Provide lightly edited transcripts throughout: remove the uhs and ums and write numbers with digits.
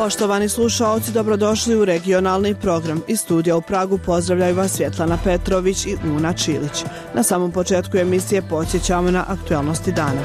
Poštovani slušaoci, dobrodošli u regionalni program. Iz studija u Pragu pozdravljaju vas Svjetlana Petrović i Una Čilić. Na samom početku emisije podsjećamo na aktualnosti dana.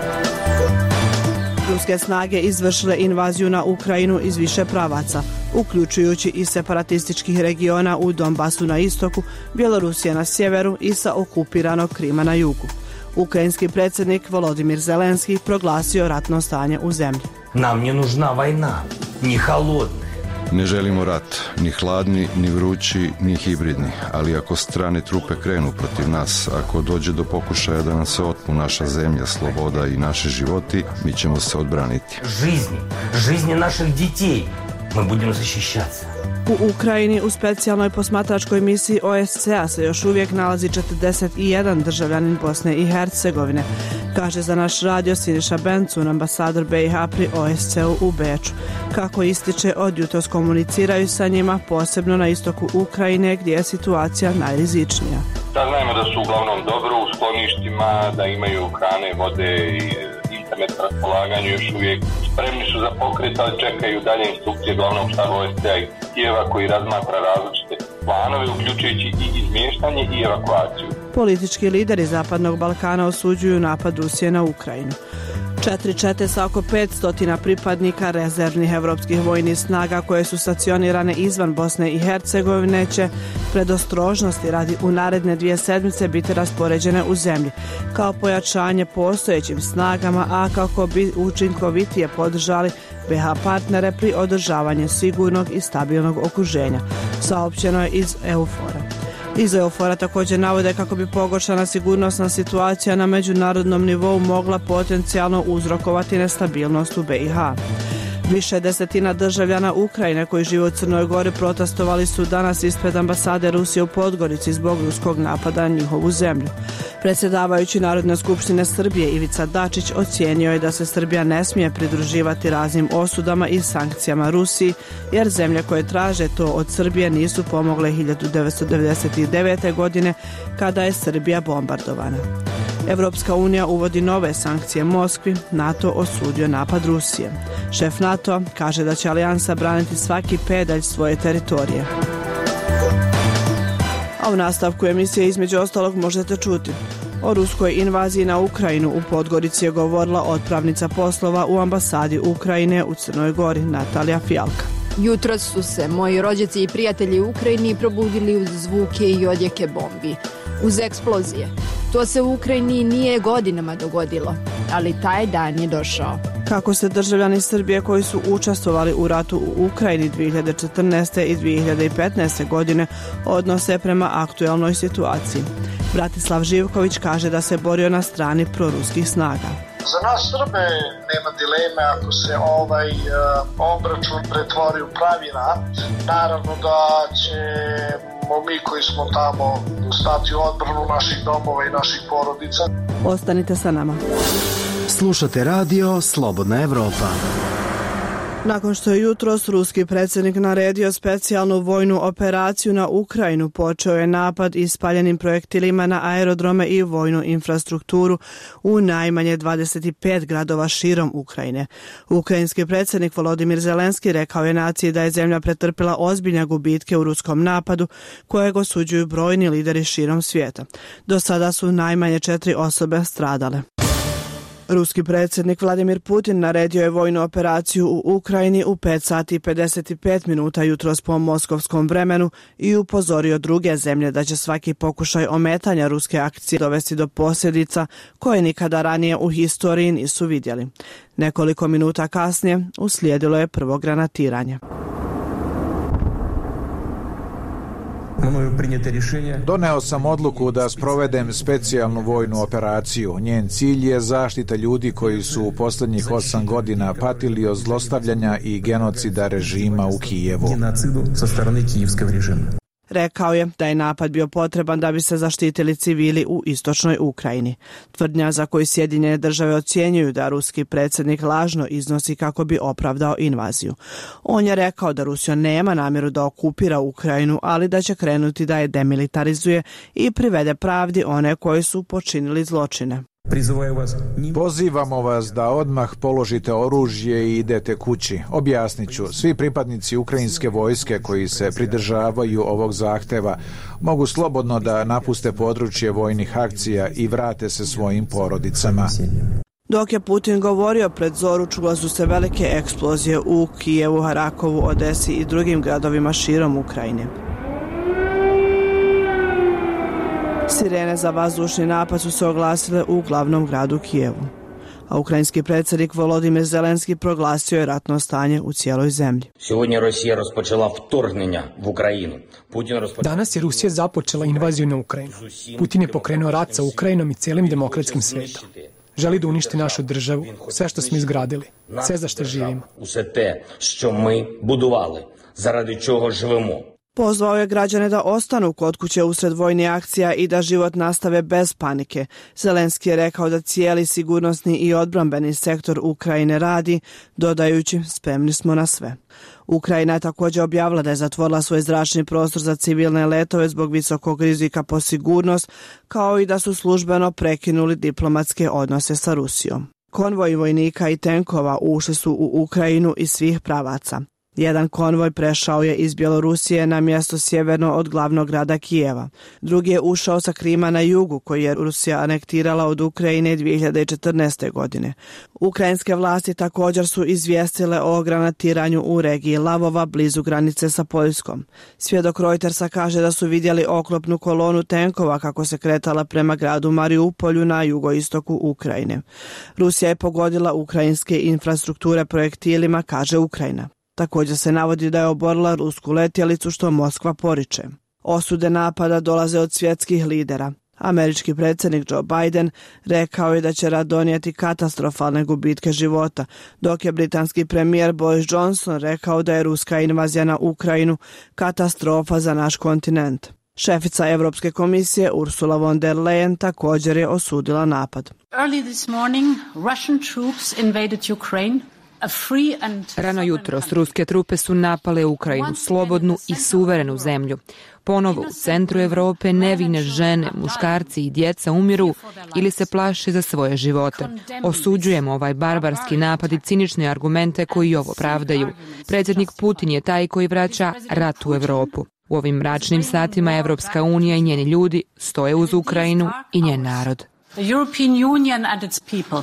Ruske snage izvršile invaziju na Ukrajinu iz više pravaca, uključujući i separatističkih regiona u Donbasu na istoku, Bjelorusije na sjeveru i sa okupiranog Krima na jugu. Ukrajinski predsjednik Volodimir Zelenski proglasio ratno stanje u zemlji. Nam nije nužna vojna, ni halodna. Ne želimo rat, ni hladni, ni vrući, ni hibridni, ali ako strane trupe krenu protiv nas, ako dođe do pokušaja da nam se otmu naša zemlja, sloboda i naši životi, mi ćemo se odbraniti. Жизни naših детей, mi budemo zaštićati. U Ukrajini u specijalnoj posmatračkoj misiji OSCE-a se još uvijek nalazi 41 državljanin Bosne i Hercegovine, kaže za naš radio Siniša Bencun, ambasador BiH pri OSCE-u u Beču. Kako ističe, od jutros komuniciraju sa njima, posebno na istoku Ukrajine gdje je situacija najrizičnija. Znamo da su uglavnom dobro u skloništima, da imaju hrane, vode i internet na raspolaganju, još uvijek spremni su za pokret, ali čekaju dalje instrukcije glavnog štaba OSCE-a iz Kijeva koji razmatra različite planove, uključujući i izmještanje i evakuaciju. Politički lideri Zapadnog Balkana osuđuju napad Rusije na Ukrajinu. 4 čete sa oko 500 pripadnika rezervnih evropskih vojnih snaga koje su stacionirane izvan Bosne i Hercegovine će predostrožnosti radi u naredne 2 sedmice biti raspoređene u zemlji kao pojačanje postojećim snagama, a kako bi učinkovitije podržali BiH partnere pri održavanju sigurnog i stabilnog okruženja, saopćeno je iz EUFOR-a. Iz EUFOR-a također navode kako bi pogoršana sigurnosna situacija na međunarodnom nivou mogla potencijalno uzrokovati nestabilnost u BiH. Više desetina državljana Ukrajine koji žive u Crnoj Gori protestovali su danas ispred ambasade Rusije u Podgorici zbog ruskog napada na njihovu zemlju. Predsjedavajući Narodne skupštine Srbije Ivica Dačić ocijenio je da se Srbija ne smije pridruživati raznim osudama i sankcijama Rusiji, jer zemlje koje traže to od Srbije nisu pomogle 1999. godine kada je Srbija bombardovana. Evropska unija uvodi nove sankcije Moskvi, NATO osudio napad Rusije. Šef NATO kaže da će alijansa braniti svaki pedalj svoje teritorije. A u nastavku emisije između ostalog možete čuti: o ruskoj invaziji na Ukrajinu u Podgorici je govorila odpravnica poslova u ambasadi Ukrajine u Crnoj Gori Natalija Fijalka. Jutros su se moji rođaci i prijatelji u Ukrajini probudili uz zvuke i odjeke bombi, uz eksplozije. To se u Ukrajini nije godinama dogodilo, ali taj dan je došao. Kako se državljani Srbije koji su učestvovali u ratu u Ukrajini 2014. i 2015. godine odnose prema aktualnoj situaciji? Bratislav Živković kaže da se borio na strani proruskih snaga. Za nas Srbe nema dileme ako se obračun pretvori u pravi rat. Naravno da ćemo mi koji smo tamo stati u odbranu naših domova i naših porodica. Ostanite sa nama. Slušate radio Slobodna Evropa. Nakon što je jutros ruski predsjednik naredio specijalnu vojnu operaciju na Ukrajinu, počeo je napad ispaljenim projektilima na aerodrome i vojnu infrastrukturu u najmanje 25 gradova širom Ukrajine. Ukrajinski predsjednik Volodimir Zelenski rekao je naciji da je zemlja pretrpila ozbiljne gubitke u ruskom napadu, kojeg osuđuju brojni lideri širom svijeta. Do sada su najmanje 4 osobe stradale. Ruski predsjednik Vladimir Putin naredio je vojnu operaciju u Ukrajini u 5 sati i 55 minuta jutros po moskovskom vremenu i upozorio druge zemlje da će svaki pokušaj ometanja ruske akcije dovesti do posljedica koje nikada ranije u historiji nisu vidjeli. Nekoliko minuta kasnije uslijedilo je prvo granatiranje. Doneo sam odluku da sprovedem specijalnu vojnu operaciju. Njen cilj je zaštita ljudi koji su u posljednjih 8 godina patili od zlostavljanja i genocida režima u Kijevu. Rekao je da je napad bio potreban da bi se zaštitili civili u istočnoj Ukrajini. Tvrdnja za koju Sjedinjene države ocjenjuju da ruski predsjednik lažno iznosi kako bi opravdao invaziju. On je rekao da Rusija nema namjeru da okupira Ukrajinu, ali da će krenuti da je demilitarizuje i privede pravdi one koji su počinili zločine. Pozivamo vas da odmah položite oružje i idete kući. Objasnit ću, svi pripadnici ukrajinske vojske koji se pridržavaju ovog zahteva mogu slobodno da napuste područje vojnih akcija i vrate se svojim porodicama. Dok je Putin govorio pred zoru, čule su se velike eksplozije u Kijevu, Harakovu, Odesi i drugim gradovima širom Ukrajine. Sirene za vazdušni napad su se oglasile u glavnom gradu Kijevu, a ukrajinski predsjednik Volodimir Zelenski proglasio je ratno stanje u cijeloj zemlji. Danas je Rusija započela invaziju na Ukrajinu. Putin je pokrenuo rat sa Ukrajinom i cijelim demokratskim svijetom. Želi da uništi našu državu, sve što smo izgradili, sve za što živimo. Pozvao je građane da ostanu kod kuće usred vojnih akcija i da život nastave bez panike. Zelenski je rekao da cijeli sigurnosni i odbrambeni sektor Ukrajine radi, dodajući spremni smo na sve. Ukrajina je također objavila da je zatvorila svoj zračni prostor za civilne letove zbog visokog rizika po sigurnost, kao i da su službeno prekinuli diplomatske odnose sa Rusijom. Konvoji vojnika i tenkova ušli su u Ukrajinu iz svih pravaca. Jedan konvoj prešao je iz Bjelorusije na mjesto sjeverno od glavnog grada Kijeva. Drugi je ušao sa Krima na jugu, koji je Rusija anektirala od Ukrajine 2014. godine. Ukrajinske vlasti također su izvijestile o granatiranju u regiji Lavova blizu granice sa Poljskom. Svjedok Reutersa kaže da su vidjeli oklopnu kolonu tenkova kako se kretala prema gradu Mariupolju na jugoistoku Ukrajine. Rusija je pogodila ukrajinske infrastrukture projektilima, kaže Ukrajina. Također se navodi da je oborila rusku letjelicu, što Moskva poriče. Osude napada dolaze od svjetskih lidera. Američki predsjednik Joe Biden rekao je da će rat donijeti katastrofalne gubitke života, dok je britanski premijer Boris Johnson rekao da je ruska invazija na Ukrajinu katastrofa za naš kontinent. Šefica Europske komisije Ursula von der Leyen također je osudila napad. Early this morning, Russian troops invaded Ukraine. Rano jutros ruske trupe su napale Ukrajinu, slobodnu i suverenu zemlju. Ponovo u centru Europe nevine žene, muškarci i djeca umiru ili se plaše za svoje živote. Osuđujemo ovaj barbarski napad i cinične argumente koji ovo pravdaju. Predsjednik Putin je taj koji vraća rat u Europu. U ovim mračnim satima Evropska unija i njeni ljudi stoje uz Ukrajinu i njen narod. The European Union and its people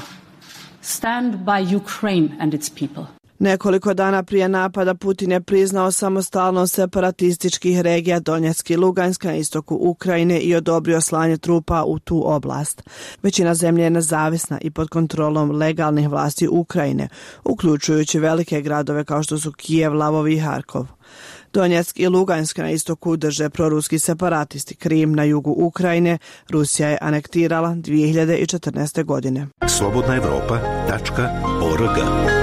stand by Ukraine and its people. Nekoliko dana prije napada Putin je priznao samostalnost separatističkih regija Donjeck i Lugansk na istoku Ukrajine i odobrio slanje trupa u tu oblast. Većina zemlje je nezavisna i pod kontrolom legalnih vlasti Ukrajine, uključujući velike gradove kao što su Kijev, Lavov i Harkov. Donjeck i Lugansk na istoku drže proruski separatisti. Krim na jugu Ukrajine Rusija je anektirala 2014. godine. slobodnaevropa.org.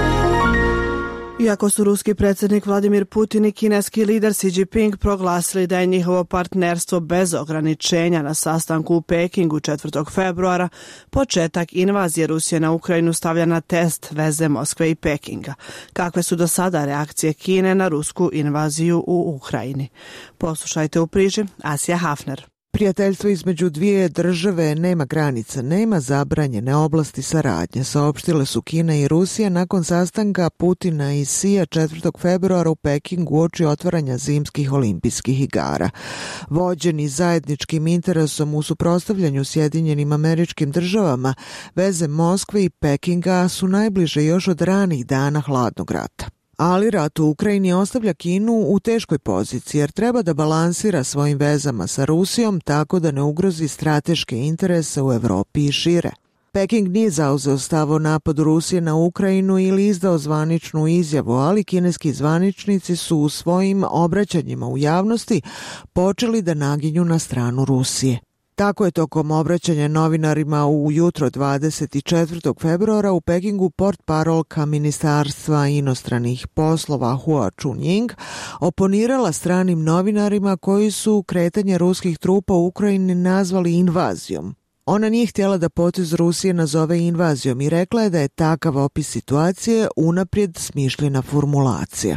Iako su ruski predsjednik Vladimir Putin i kineski lider Xi Jinping proglasili da je njihovo partnerstvo bez ograničenja na sastanku u Pekingu 4. februara, početak invazije Rusije na Ukrajinu stavlja na test veze Moskve i Pekinga. Kakve su do sada reakcije Kine na rusku invaziju u Ukrajini? Poslušajte u priči Asija Hafner. Prijateljstvo između dvije države nema granica, nema zabranjene oblasti saradnje, saopštile su Kina i Rusija nakon sastanka Putina i Xija 4. februara u Pekingu uoči otvaranja zimskih olimpijskih igara. Vođeni zajedničkim interesom u suprotstavljanju Sjedinjenim Američkim Državama, veze Moskve i Pekinga su najbliže još od ranih dana hladnog rata. Ali rat u Ukrajini ostavlja Kinu u teškoj poziciji jer treba da balansira svojim vezama sa Rusijom tako da ne ugrozi strateške interese u Evropi i šire. Peking nije zauzeo stav o napadu Rusije na Ukrajinu ili izdao zvaničnu izjavu, ali kineski zvaničnici su u svojim obraćanjima u javnosti počeli da naginju na stranu Rusije. Tako je tokom obraćanja novinarima u jutro 24. februara u Pekingu portparolka Ministarstva inostranih poslova Hua Chunying oponirala stranim novinarima koji su kretanje ruskih trupa u Ukrajini nazvali invazijom. Ona nije htjela da potez Rusije nazove invazijom i rekla je da je takav opis situacije unaprijed smišljena formulacija.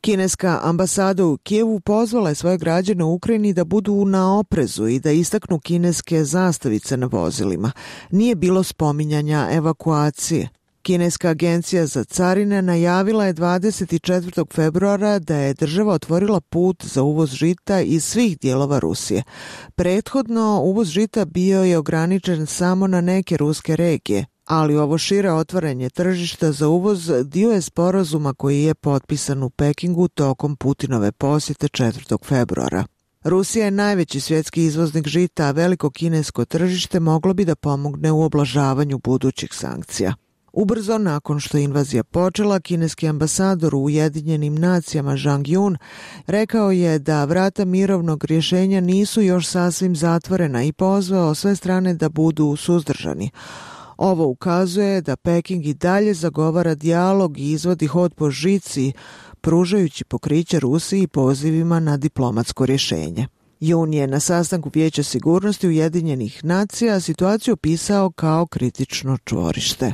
Kineska ambasada u Kijevu pozvala je svoje građane u Ukrajini da budu na oprezu i da istaknu kineske zastavice na vozilima. Nije bilo spominjanja evakuacije. Kineska agencija za carine najavila je 24. februara da je država otvorila put za uvoz žita iz svih dijelova Rusije. Prethodno uvoz žita bio je ograničen samo na neke ruske regije, ali ovo šire otvaranje tržišta za uvoz dio je sporazuma koji je potpisan u Pekingu tokom Putinove posjete 4. februara. Rusija je najveći svjetski izvoznik žita, a veliko kinesko tržište moglo bi da pomogne u oblažavanju budućih sankcija. Ubrzo nakon što je invazija počela, kineski ambasador u Ujedinjenim nacijama Zhang Yun rekao je da vrata mirovnog rješenja nisu još sasvim zatvorena i pozvao sve strane da budu suzdržani. Ovo ukazuje da Peking i dalje zagovara dijalog i izvodi hod po žici, pružajući pokriće Rusiji pozivima na diplomatsko rješenje. Jun je na sastanku Vijeća sigurnosti Ujedinjenih nacija situaciju opisao kao kritično čvorište.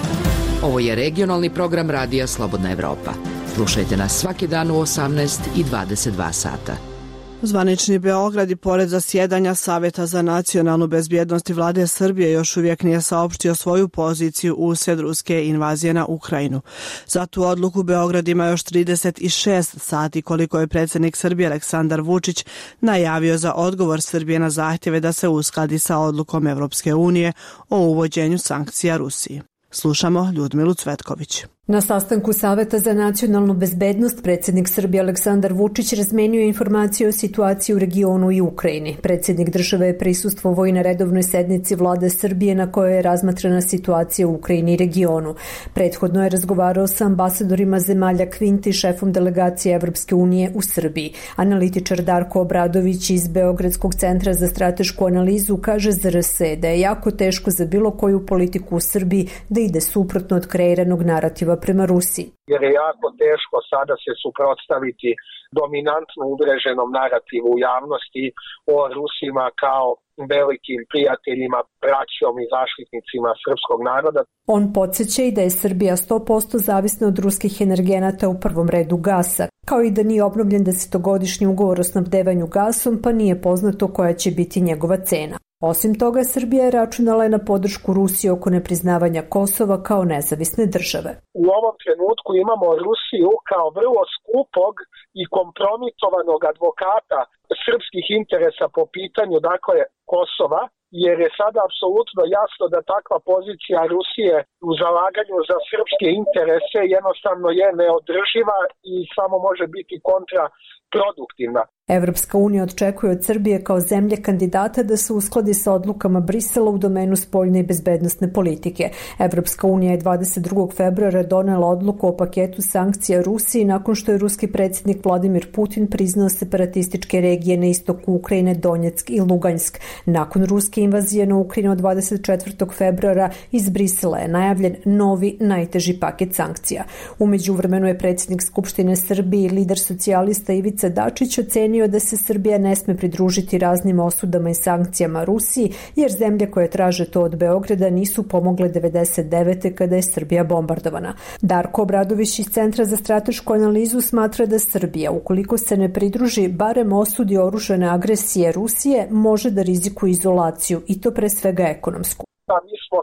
Ovo je regionalni program Radija Slobodna Evropa. Slušajte nas svaki dan u 18 i 22 sata. Zvanični Beograd i pored zasjedanja Saveta za nacionalnu bezbjednost i vlade Srbije još uvijek nije saopštio svoju poziciju usred ruske invazije na Ukrajinu. Za tu odluku Beograd ima još 36 sati koliko je predsjednik Srbije Aleksandar Vučić najavio za odgovor Srbije na zahtjeve da se uskladi sa odlukom Evropske unije o uvođenju sankcija Rusiji. Slušamo Ljudmilu Cvetković. Na sastanku Saveta za nacionalnu bezbednost predsjednik Srbije Aleksandar Vučić razmenio informacije o situaciji u regionu i Ukrajini. Predsjednik države je prisustvovao i na redovnoj sednici vlade Srbije na kojoj je razmatrana situacija u Ukrajini i regionu. Prethodno je razgovarao sa ambasadorima zemalja Kvinti i šefom delegacije Evropske unije u Srbiji. Analitičar Darko Obradović iz Beogradskog centra za stratešku analizu kaže za RS da je jako teško za bilo koju politiku u Srbiji da ide suprotno od kreiranog narativa prema Rusiji. Jer je jako teško sada se suprotstaviti dominantno uvreženom narativu u javnosti o Rusima kao velikim prijateljima, braćom i zaštitnicima srpskog naroda. On podsjeća i da je Srbija 100% zavisna od ruskih energenata, u prvom redu gasa, kao i da nije obnovljen 10-godišnji ugovor o snabdevanju gasom, pa nije poznato koja će biti njegova cena. Osim toga, Srbija je računala na podršku Rusije oko nepriznavanja Kosova kao nezavisne države. U ovom trenutku imamo Rusiju kao vrlo skupog i kompromitovanog advokata srpskih interesa po pitanju Kosova, jer je sada apsolutno jasno da takva pozicija Rusije u zalaganju za srpske interese jednostavno je neodrživa i samo može biti kontraproduktivna. Evropska unija očekuje od Srbije kao zemlje kandidata da se uskladi sa odlukama Brisela u domenu spoljne i bezbednosne politike. Evropska unija je 22. februara donela odluku o paketu sankcija Rusiji nakon što je ruski predsjednik Vladimir Putin priznao separatističke regije na istoku Ukrajine, Donjeck i Lugansk. Nakon ruske invazije na Ukrajinu od 24. februara iz Brisela je najavljen novi, najteži paket sankcija. U međuvremenu je predsjednik Skupštine Srbije i lider socijalista Ivica Dačić ocenio da se Srbija ne sme pridružiti raznim osudama i sankcijama Rusiji, jer zemlje koje traže to od Beograda nisu pomogle 99. kada je Srbija bombardovana. Darko Obradović iz Centra za stratešku analizu smatra da Srbija, ukoliko se ne pridruži barem osudi oružane agresije Rusije, može da rizikuje izolaciju i to pre svega ekonomsku. Mi smo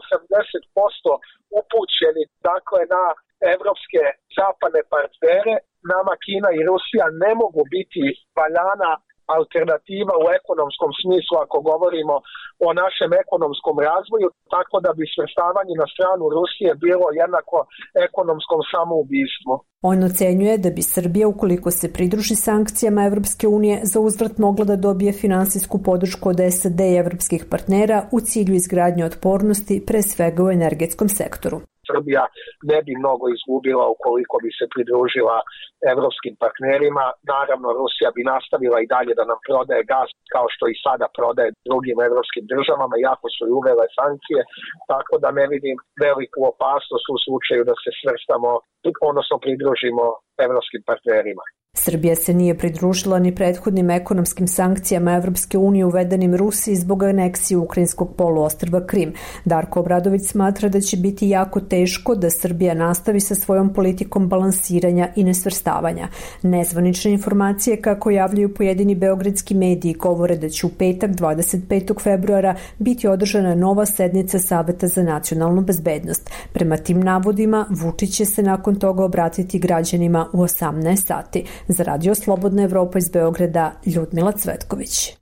80% upućeni na evropske zapadne partnere. Nama Kina i Rusija ne mogu biti valjana alternativa u ekonomskom smislu ako govorimo o našem ekonomskom razvoju, tako da bi svrstavanje na stranu Rusije bilo jednako ekonomskom samoubistvu. On ocenjuje da bi Srbija, ukoliko se pridruži sankcijama Evropske unije, za uzvrat mogla da dobije finansijsku podršku od SAD i evropskih partnera u cilju izgradnje otpornosti, pre svega u energetskom sektoru. Srbija ne bi mnogo izgubila ukoliko bi se pridružila evropskim partnerima. Naravno, Rusija bi nastavila i dalje da nam prodaje gas kao što i sada prodaje drugim evropskim državama, iako su i uvele sankcije, tako da ne vidim veliku opasnost u slučaju da se svrstamo, odnosno pridružimo evropskim partnerima. Srbija se nije pridružila ni prethodnim ekonomskim sankcijama Evropske unije uvedenim Rusiji zbog aneksije ukrajinskog poluostrva Krim. Darko Obradović smatra da će biti jako teško da Srbija nastavi sa svojom politikom balansiranja i nesvrstavanja. Nezvanične informacije, kako javljaju pojedini beogradski mediji, govore da će u petak 25. februara biti održana nova sednica Saveta za nacionalnu bezbednost. Prema tim navodima, Vučić će se nakon toga obratiti građanima u 18 sati. Za Radio Slobodna Evropa iz Beograda, Ljudmila Cvetković.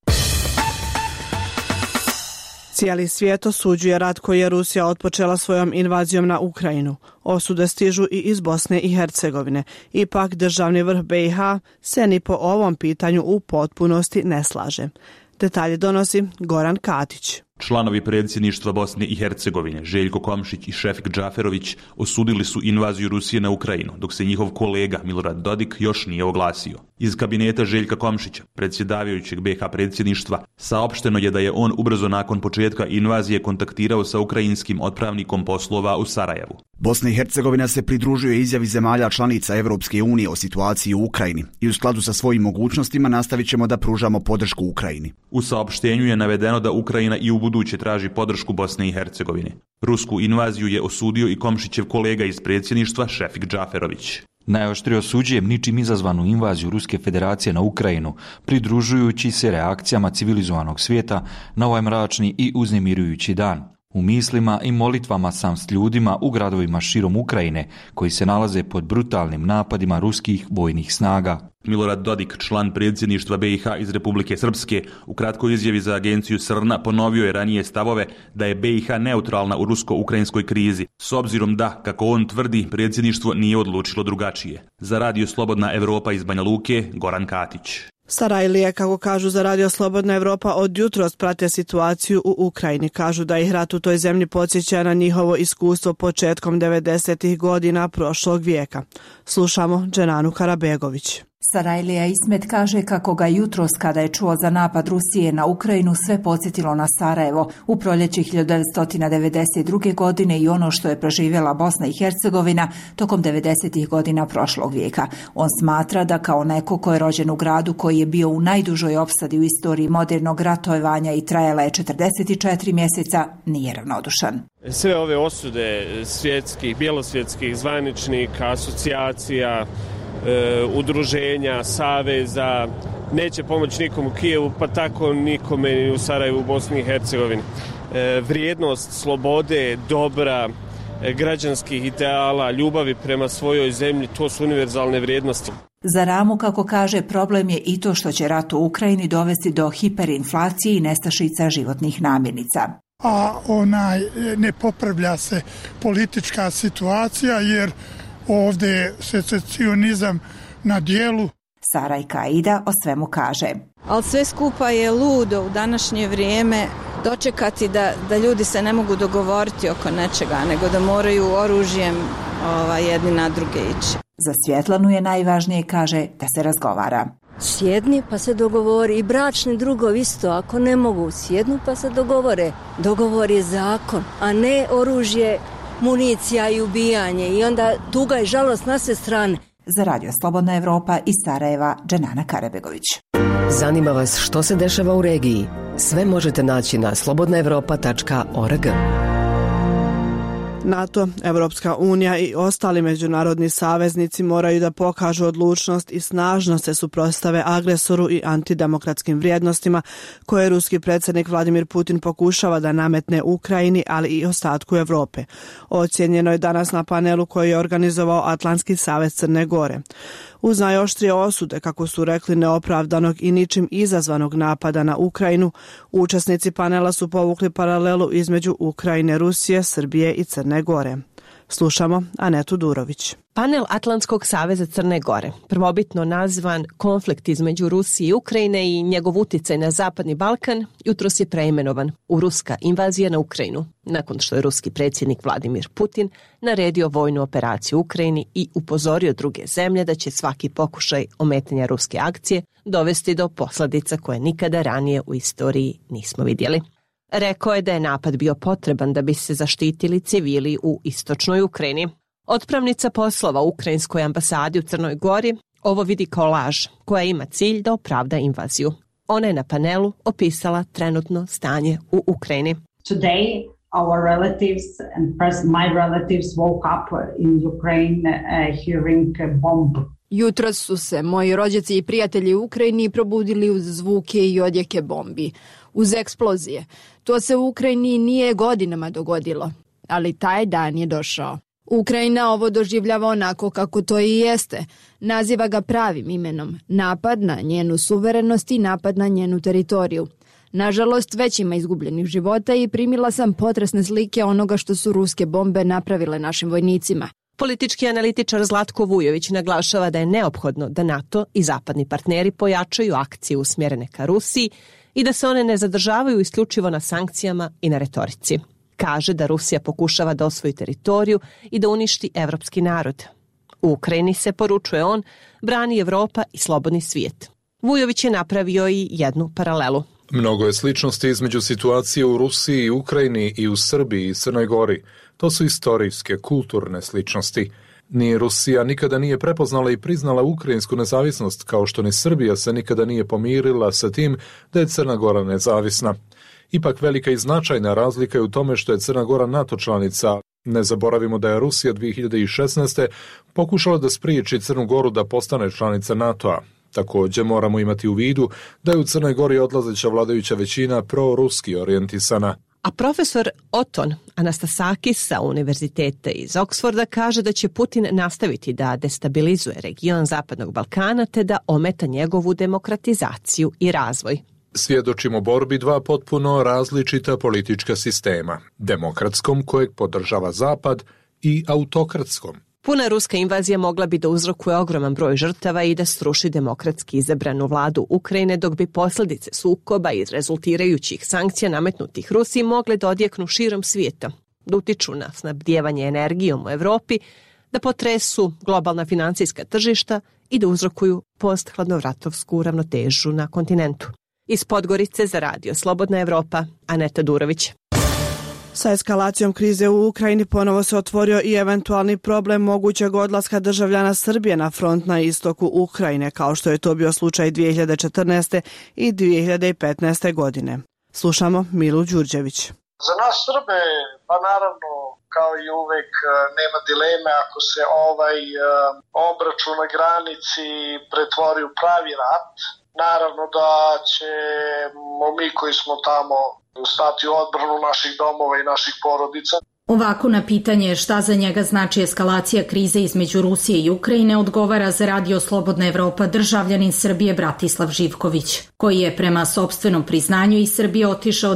Cijeli svijet osuđuje rat koji je Rusija otpočela svojom invazijom na Ukrajinu. Osude stižu i iz Bosne i Hercegovine. Ipak državni vrh BiH se ni po ovom pitanju u potpunosti ne slaže. Detalje donosi Goran Katić. Članovi predsjedništva Bosne i Hercegovine, Željko Komšić i Šefik Džaferović, osudili su invaziju Rusije na Ukrajinu, dok se njihov kolega Milorad Dodik još nije oglasio. Iz kabineta Željka Komšića, predsjedavajućeg BiH predsjedništva, saopšteno je da je on ubrzo nakon početka invazije kontaktirao sa ukrajinskim otpravnikom poslova u Sarajevu. Bosna i Hercegovina se pridružuje izjavi zemalja članica Evropske unije o situaciji u Ukrajini i u skladu sa svojim mogućnostima nastavit ćemo da pružamo podršku Ukrajini. U saopštenju je navedeno da Ukrajina i u buduće traži podršku Bosne i Hercegovine. Rusku invaziju je osudio i Komšićev kolega iz predsjedništva Šefik Džaferović. Najoštrije osuđujem ničim izazvanu invaziju Ruske federacije na Ukrajinu, pridružujući se reakcijama civilizovanog svijeta na ovaj mračni i uznemirujući dan. U mislima i molitvama sam s ljudima u gradovima širom Ukrajine koji se nalaze pod brutalnim napadima ruskih vojnih snaga. Milorad Dodik, član predsjedništva BiH iz Republike Srpske, u kratkoj izjavi za agenciju Srna ponovio je ranije stavove da je BiH neutralna u rusko-ukrajinskoj krizi, s obzirom da, kako on tvrdi, predsjedništvo nije odlučilo drugačije. Za Radio Slobodna Evropa iz Banja Luke, Goran Katić. Sarajlije, kako kažu za Radio Slobodna Evropa, od jutros prate situaciju u Ukrajini. Kažu da ih rat u toj zemlji podsjeća na njihovo iskustvo početkom 90. godina prošlog vijeka. Slušamo Dženanu Karabegović. Sarajlija Ismet kaže kako ga jutros kada je čuo za napad Rusije na Ukrajinu sve podsjetilo na Sarajevo u proljeće 1992. godine i ono što je proživjela Bosna i Hercegovina tokom 90. godina prošlog vijeka. On smatra da kao neko ko je rođen u gradu koji je bio u najdužoj opsadi u istoriji modernog ratovanja i trajala je 44 mjeseca, nije ravnodušan. Sve ove osude svjetskih, bjelosvjetskih zvaničnika, asocijacija, udruženja, saveza, neće pomoći nikom u Kijevu, pa tako nikome ni u Sarajevu, u Bosni i Hercegovini. Vrijednost slobode, dobra, građanskih ideala, ljubavi prema svojoj zemlji, to su univerzalne vrijednosti. Za Ramu, kako kaže, problem je i to što će rat u Ukrajini dovesti do hiperinflacije i nestašica životnih namirnica. A ne popravlja se politička situacija jer ovdje je secesionizam na dijelu. Sarajka Aida o svemu kaže. Ali sve skupa je ludo u današnje vrijeme dočekati da ljudi se ne mogu dogovoriti oko nečega, nego da moraju oružjem jedni na druge ići. Za Svjetlanu je najvažnije, kaže, da se razgovara. Sjedni pa se dogovori, i bračni drugovi isto, ako ne mogu sjednu pa se dogovore. Dogovor je zakon, a ne oružje, municija i ubijanje, i onda tuga i žalost na sve strane. Za Radio Slobodna Evropa iz Sarajeva, Dženana Karabegović. Zanima vas što se dešava u regiji? Sve možete naći na slobodnaevropa.org. NATO, Evropska unija i ostali međunarodni saveznici moraju da pokažu odlučnost i snažno se suprotstave agresoru i antidemokratskim vrijednostima koje ruski predsjednik Vladimir Putin pokušava da nametne Ukrajini, ali i ostatku Evrope. Ocijenjeno je danas na panelu koji je organizovao Atlantski savez Crne Gore. Uz najoštrije osude, kako su rekli, neopravdanog i ničim izazvanog napada na Ukrajinu, učesnici panela su povukli paralelu između Ukrajine, Rusije, Srbije i Crne Gore. Slušamo Anetu Durović. Panel Atlantskog saveza Crne Gore, prvobitno nazvan Konflikt između Rusije i Ukrajine i njegov utjecaj na Zapadni Balkan, jutros je preimenovan u Ruska invazija na Ukrajinu, nakon što je ruski predsjednik Vladimir Putin naredio vojnu operaciju u Ukrajini i upozorio druge zemlje da će svaki pokušaj ometanja ruske akcije dovesti do posljedica koje nikada ranije u istoriji nismo vidjeli. Rekao je da je napad bio potreban da bi se zaštitili civili u istočnoj Ukrajini. Otpravnica poslova u Ukrajinskoj ambasadi u Crnoj Gori, ovo vidi kao laž koja ima cilj da opravda invaziju. Ona je na panelu opisala trenutno stanje u Ukrajini. Today our relatives and my relatives woke up in Ukraine hearing a bomb. Jutros su se moji rođaci i prijatelji u Ukrajini probudili uz zvuke i odjeke bombi, uz eksplozije. To se u Ukrajini nije godinama dogodilo, ali taj dan je došao. Ukrajina ovo doživljava onako kako to i jeste. Naziva ga pravim imenom. Napad na njenu suverenost i napad na njenu teritoriju. Nažalost, već ima izgubljenih života i primila sam potresne slike onoga što su ruske bombe napravile našim vojnicima. Politički analitičar Zlatko Vujović naglašava da je neophodno da NATO i zapadni partneri pojačaju akcije usmjerene ka Rusiji i da se one ne zadržavaju isključivo na sankcijama i na retorici. Kaže da Rusija pokušava da osvoji teritoriju i da uništi evropski narod. U Ukrajini se, poručuje on, brani Evropa i slobodni svijet. Vujović je napravio i jednu paralelu. Mnogo je sličnosti između situacije u Rusiji i Ukrajini i u Srbiji i Crnoj Gori. To su istorijske, kulturne sličnosti. Ni Rusija nikada nije prepoznala i priznala ukrajinsku nezavisnost, kao što ni Srbija se nikada nije pomirila sa tim da je Crna Gora nezavisna. Ipak velika i značajna razlika je u tome što je Crna Gora NATO članica. Ne zaboravimo da je Rusija 2016. pokušala da spriječi Crnu Goru da postane članica NATO-a. Također moramo imati u vidu da je u Crnoj Gori odlazeća vladajuća većina proruski orijentisana. A profesor Oton Anastasakis sa Univerziteta iz Oksforda kaže da će Putin nastaviti da destabilizuje region Zapadnog Balkana te da ometa njegovu demokratizaciju i razvoj. Svjedočimo borbi dva potpuno različita politička sistema, demokratskom kojeg podržava Zapad i autokratskom. Puna ruska invazija mogla bi da uzrokuje ogroman broj žrtava i da sruši demokratski izabranu vladu Ukrajine, dok bi posljedice sukoba i rezultirajućih sankcija nametnutih Rusiji mogle da odjeknu širom svijeta, da utiču na snabdijevanje energijom u Evropi, da potresu globalna financijska tržišta i da uzrokuju post-hladnovratovsku ravnotežu na kontinentu. Iz Podgorice za radio Slobodna Evropa, Aneta Durović. Sa eskalacijom krize u Ukrajini ponovo se otvorio i eventualni problem mogućeg odlaska državljana Srbije na front na istoku Ukrajine, kao što je to bio slučaj 2014. i 2015. godine. Slušamo Milu Đurđević. Za nas Srbe, pa naravno, kao i uvek, nema dileme ako se ovaj obračun na granici pretvori u pravi rat. Naravno da ćemo mi koji smo tamo stati u odbranu naših domova i naših porodica. Ovako na pitanje šta za njega znači eskalacija krize između Rusije i Ukrajine odgovara za radio Slobodna Evropa državljanin Srbije Bratislav Živković, koji je prema sopstvenom priznanju iz Srbije otišao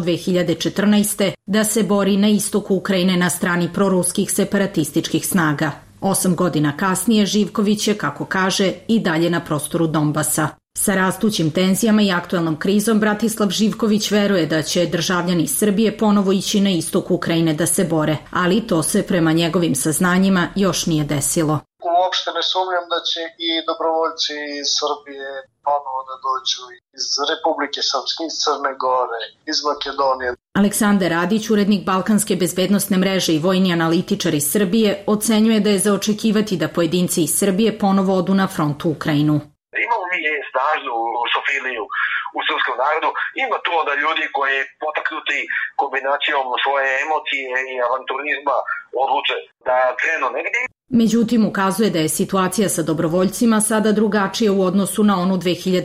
2014. da se bori na istoku Ukrajine na strani proruskih separatističkih snaga. 8 godina kasnije Živković je, kako kaže, i dalje na prostoru Donbasa. Sa rastućim tenzijama i aktualnom krizom Bratislav Živković veruje da će državljani Srbije ponovo ići na istok Ukrajine da se bore, ali to se prema njegovim saznanjima još nije desilo. Uopšte ne sumnjam da će i dobrovoljci iz Srbije ponovo da dođu iz Republike Srpske, iz Crne Gore, iz Makedonije. Aleksandar Radić, urednik Balkanske bezbednosne mreže i vojni analitičar iz Srbije, ocenjuje da je za očekivati da pojedinci iz Srbije ponovo odu na front u Ukrajinu. Imamo mi snažnu sofiliju u srpskom narodu. Ima to da ljudi koji potaknuti kombinacijom svoje emocije i avanturizma odluče da krenu negdje. Međutim, ukazuje da je situacija sa dobrovoljcima sada drugačija u odnosu na onu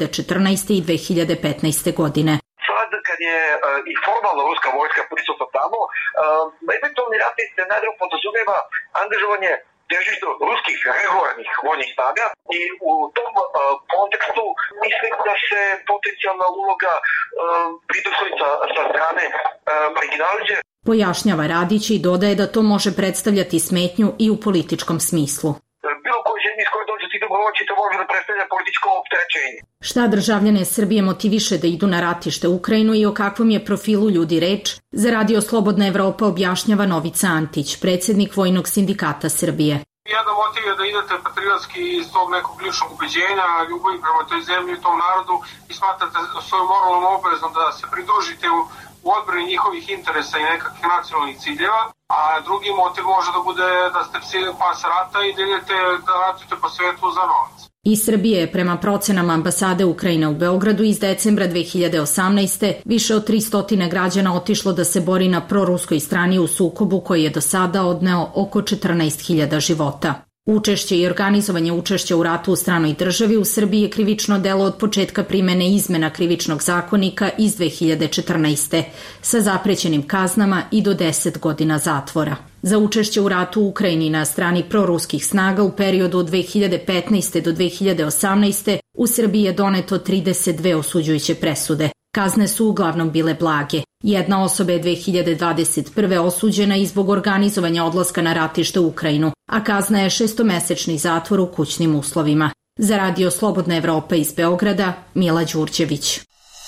2014. i 2015. godine. Sad kad je i formalno ruska vojska prisutna tamo, eventualni ratni scenarij podrazumijeva angažovanje težištu ruskih regularnih vojnih snaga i u tom kontekstu mislim da se potencijalna uloga pridružnica sa strane marginaliđe. Pojašnjava Radić i dodaje da to može predstavljati smetnju i u političkom smislu. Bilo koji zemlji s koje dođu ti dobrovoljci to može da predstavlja političko opterećenje. Šta državljane Srbije motiviše da idu na ratište u Ukrajinu i o kakvom je profilu ljudi reč, za radio Slobodna Evropa objašnjava Novica Antić, predsjednik Vojnog sindikata Srbije. Jedan motiv je da idete patriotski iz tog nekog ličnog ubeđenja, ljubavi prema toj zemlji i tom narodu i smatrate svojom moralnom obavezom da se pridružite u odbrani njihovih interesa i nekakvih nacionalnih ciljeva, a drugi motiv može da bude da ste pas rata i da idete da ratujete po svetu za novac. Iz Srbije je prema procenama ambasade Ukrajine u Beogradu iz decembra 2018. više od 300 građana otišlo da se bori na proruskoj strani u sukobu koji je do sada odneo oko 14.000 života. Učešće i organizovanje učešća u ratu u stranoj državi u Srbiji je krivično delo od početka primene izmena krivičnog zakonika iz 2014. sa zaprećenim kaznama i do 10 godina zatvora. Za učešće u ratu u Ukrajini na strani proruskih snaga u periodu od 2015. do 2018. u Srbiji je doneto 32 osuđujuće presude. Kazne su uglavnom bile blage. Jedna osoba je 2021. osuđena i zbog organizovanja odlaska na ratište u Ukrajinu, a kazna je 6-mesečni zatvor u kućnim uslovima. Za Radio Slobodna Evropa iz Beograda, Mila Đurđević.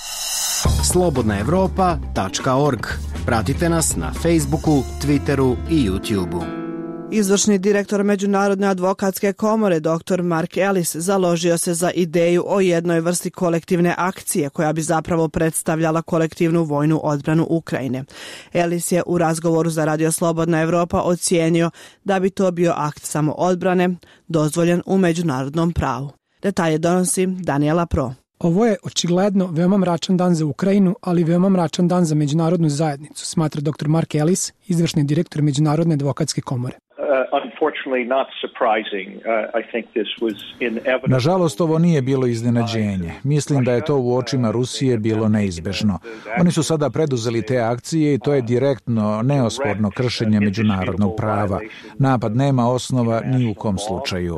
slobodnaevropa.org. Pratite nas na Facebooku, Twitteru i YouTubeu. Izvršni direktor Međunarodne advokatske komore dr. Mark Ellis založio se za ideju o jednoj vrsti kolektivne akcije koja bi zapravo predstavljala kolektivnu vojnu odbranu Ukrajine. Ellis je u razgovoru za Radio Slobodna Evropa ocijenio da bi to bio akt samoodbrane dozvoljen u međunarodnom pravu. Detalje donosi Daniela Pro. Ovo je očigledno veoma mračan dan za Ukrajinu, ali veoma mračan dan za međunarodnu zajednicu, smatra dr. Mark Ellis, izvršni direktor Međunarodne advokatske komore. Nažalost, ovo nije bilo iznenađenje. Mislim da je to u očima Rusije bilo neizbežno. Oni su sada preduzeli te akcije i to je direktno, neosporno kršenje međunarodnog prava. Napad nema osnova ni u kom slučaju.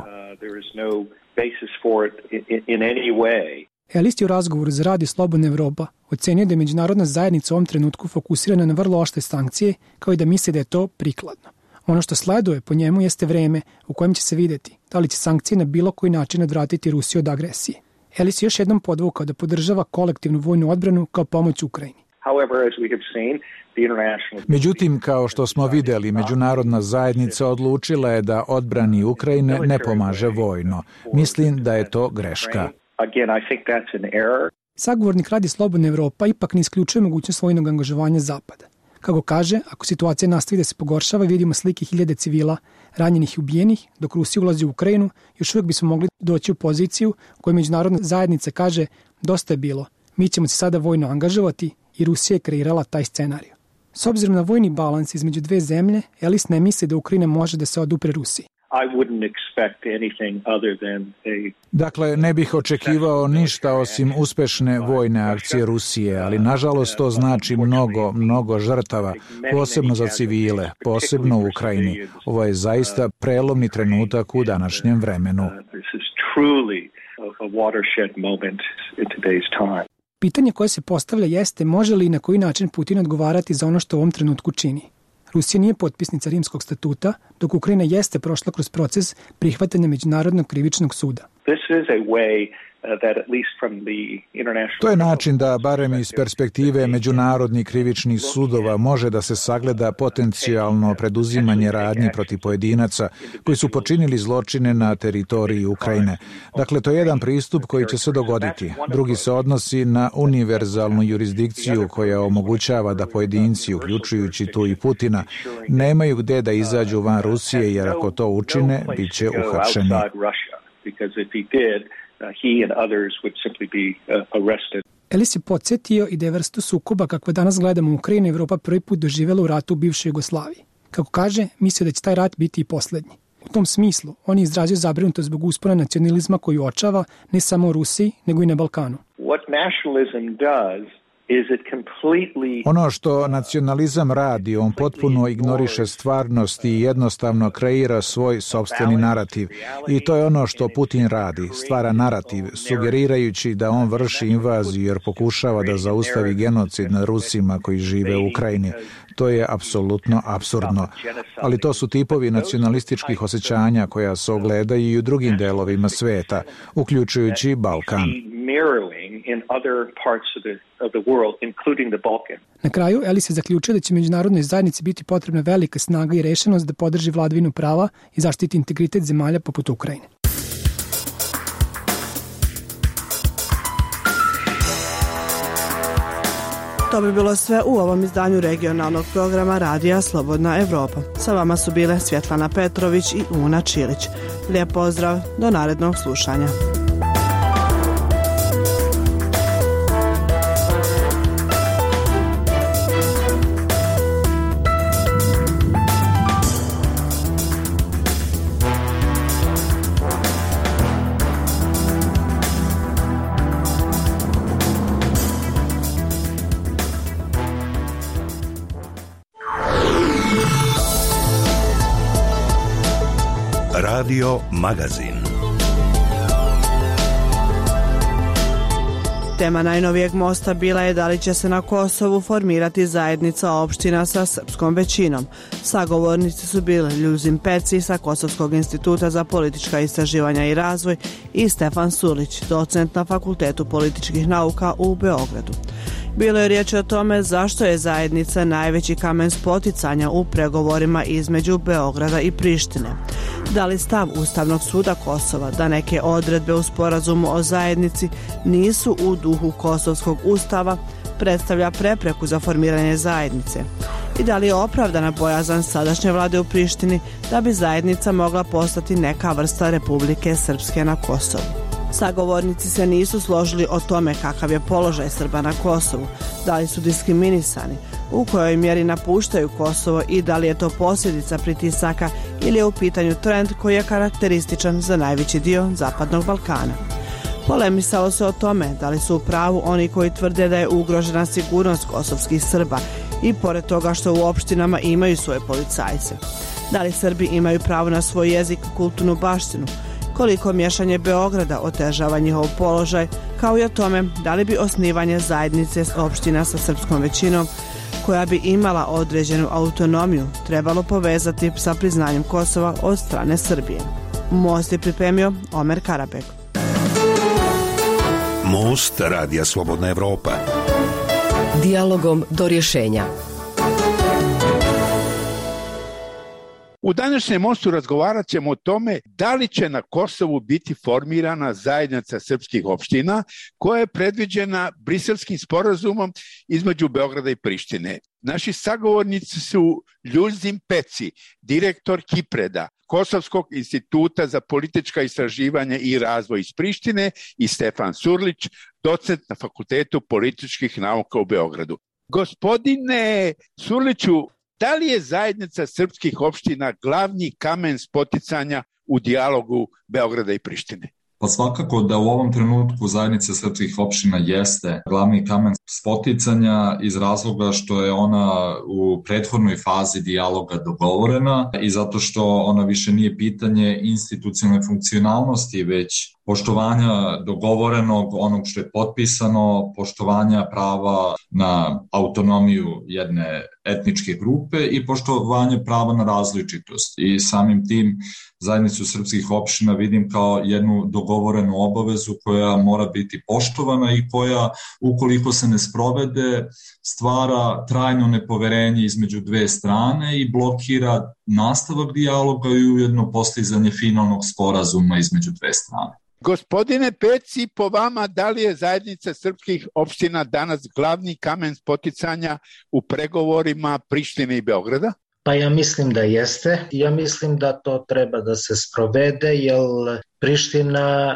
Ellis je u razgovoru za Radio Slobodna Evropa ocenio da je međunarodna zajednica u ovom trenutku fokusirana na vrlo oštre sankcije, kao i da misli da je to prikladno. Ono što sleduje po njemu jeste vreme u kojem će se videti da li će sankcije na bilo koji način odvratiti Rusiju od agresije. Ellis je još jednom podvukao da podržava kolektivnu vojnu odbranu kao pomoć Ukrajini. Međutim, kao što smo videli, međunarodna zajednica odlučila je da odbrani Ukrajine ne pomaže vojno. Mislim da je to greška. Sagovornik Radio Slobodna Evropa ipak ne isključuje mogućnost vojnog angažovanja Zapada. Kako kaže, ako situacija nastavi da se pogoršava, vidimo slike hiljade civila, ranjenih i ubijenih, dok Rusija ulazi u Ukrajinu, još uvijek bismo mogli doći u poziciju u kojoj međunarodna zajednica kaže dosta je bilo, mi ćemo se sada vojno angažovati i Rusija je kreirala taj scenarij. S obzirom na vojni balans između dve zemlje, Ellis ne misli da Ukrajina može da se odupre Rusiji. Dakle, ne bih očekivao ništa osim uspešne vojne akcije Rusije, ali nažalost to znači mnogo žrtava, posebno za civile, posebno u Ukrajini. Ovo je zaista prelomni trenutak u današnjem vremenu. Pitanje koje se postavlja jeste može li i na koji način Putin odgovarati za ono što u ovom trenutku čini. Rusija nije potpisnica Rimskog statuta, dok Ukrajina jeste prošla kroz proces prihvatanja Međunarodnog krivičnog suda. To je način da, barem iz perspektive međunarodnih krivičnih sudova, može da se sagleda potencijalno preduzimanje radnji protiv pojedinaca koji su počinili zločine na teritoriji Ukrajine. Dakle, to je jedan pristup koji će se dogoditi. Drugi se odnosi na univerzalnu jurisdikciju koja omogućava da pojedinci, uključujući tu i Putina, nemaju gde da izađu van Rusije, jer ako to učine, bit će uhapšeni. Ellis je podsjetio i da je vrstu sukoba kakva danas gledamo u Ukrajini Evropa prvi put doživjela u ratu u bivšoj Jugoslaviji. Kako kaže, mislio da će taj rat biti i posljednji. U tom smislu, on je izrazio zabrinutost zbog uspona nacionalizma koji uočava ne samo u Rusiji, nego i na Balkanu. Ono što nacionalizam radi, on potpuno ignoriše stvarnost i jednostavno kreira svoj sopstveni narativ. I to je ono što Putin radi, stvara narativ, sugerirajući da on vrši invaziju jer pokušava da zaustavi genocid nad Rusima koji žive u Ukrajini. To je apsolutno apsurdno. Ali to su tipovi nacionalističkih osjećanja koja se ogledaju i u drugim delovima sveta, uključujući Balkan. Na kraju, Ellis je zaključio da će međunarodnoj zajednici biti potrebna velika snaga i rešenost da podrži vladavinu prava i zaštiti integritet zemalja poput Ukrajine. To bi bilo sve u ovom izdanju regionalnog programa Radija Slobodna Evropa. Sa vama su bile Svjetlana Petrović i Una Čilić. Lijep pozdrav, do narednog slušanja. Radio Magazin. Tema najnovijeg mosta bila je da li će se na Kosovu formirati zajednica opština sa srpskom većinom. Sagovornici su bili Ljuzin Peci sa Kosovskog instituta za politička istraživanja i razvoj i Stefan Surlić, docent na Fakultetu političkih nauka u Beogradu. Bilo je riječ o tome zašto je zajednica najveći kamen spoticanja u pregovorima između Beograda i Prištine. Da li stav Ustavnog suda Kosova da neke odredbe u sporazumu o zajednici nisu u duhu Kosovskog ustava predstavlja prepreku za formiranje zajednice? I da li je opravdana bojazan sadašnje vlade u Prištini da bi zajednica mogla postati neka vrsta Republike Srpske na Kosovu? Sagovornici se nisu složili o tome kakav je položaj Srba na Kosovu, da li su diskriminisani, u kojoj mjeri napuštaju Kosovo i da li je to posljedica pritisaka ili je u pitanju trend koji je karakterističan za najveći dio Zapadnog Balkana. Polemisalo se o tome da li su u pravu oni koji tvrde da je ugrožena sigurnost kosovskih Srba i pored toga što u opštinama imaju svoje policajce. Da li Srbi imaju pravo na svoj jezik i kulturnu baštinu, koliko miješanje Beograda otežava njihov položaj, kao i o tome da li bi osnivanje zajednice opština sa srpskom većinom koja bi imala određenu autonomiju trebalo povezati sa priznanjem Kosova od strane Srbije. Most je pripremio Omer Karabek. Most Radija Slobodna Evropa. Dijalogom do rješenja. U današnjem mostu razgovarat ćemo o tome da li će na Kosovu biti formirana zajednica srpskih opština koja je predviđena Briselskim sporazumom između Beograda i Prištine. Naši sagovornici su Ljuzin Peci, direktor Kipreda, Kosovskog instituta za politička istraživanja i razvoj iz Prištine, i Stefan Surlić, docent na Fakultetu političkih nauka u Beogradu. Gospodine Surliću, da li je zajednica srpskih opština glavni kamen spoticanja u dijalogu Beograda i Prištine? Pa svakako da u ovom trenutku zajednica srpskih opština jeste glavni kamen spoticanja iz razloga što je ona u prethodnoj fazi dijaloga dogovorena i zato što ona više nije pitanje institucionalne funkcionalnosti, već poštovanja dogovorenog, onog što je potpisano, poštovanja prava na autonomiju jedne etničke grupe i poštovanje prava na različitost. I samim tim zajednicu srpskih opština vidim kao jednu dogovorenu obavezu koja mora biti poštovana i koja, ukoliko se ne sprovede, stvara trajno nepoverenje između dve strane i blokira nastavak dijaloga i ujedno postizanje finalnog sporazuma između dve strane. Gospodine Peci, po vama, da li je zajednica srpskih opština danas glavni kamen spoticanja u pregovorima Prištine i Beograda? Pa ja mislim da jeste. Ja mislim da to treba da se sprovede, jer Priština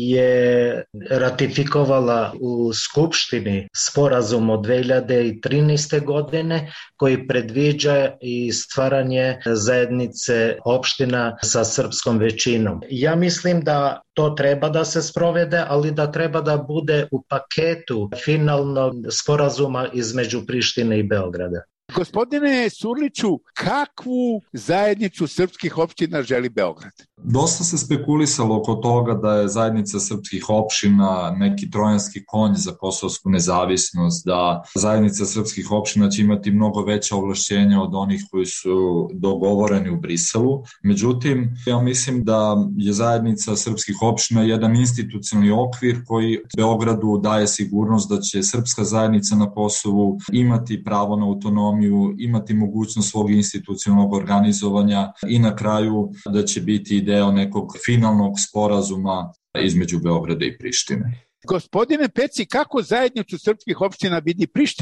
je ratifikovala u Skupštini sporazum od 2013. godine koji predviđa i stvaranje zajednice opština sa srpskom većinom. Ja mislim da to treba da se sprovede, ali da treba da bude u paketu finalnog sporazuma između Prištine i Beograda. Gospodine Surliću, kakvu zajednicu srpskih opština želi Beograd? Dosta se spekulisalo oko toga da je zajednica srpskih opština neki trojanski konj za kosovsku nezavisnost, da zajednica srpskih opština će imati mnogo veća ovlašćenja od onih koji su dogovoreni u Briselu. Međutim, ja mislim da je zajednica srpskih opština jedan institucionalni okvir koji Beogradu daje sigurnost da će srpska zajednica na Kosovu imati pravo na autonomiju, imati mogućnost svog institucionalnog organizovanja i na kraju da će biti deo nekog finalnog sporazuma između Beograda i Prištine. Gospodine Peci, kako zajednicu srpskih opština vidi Priština?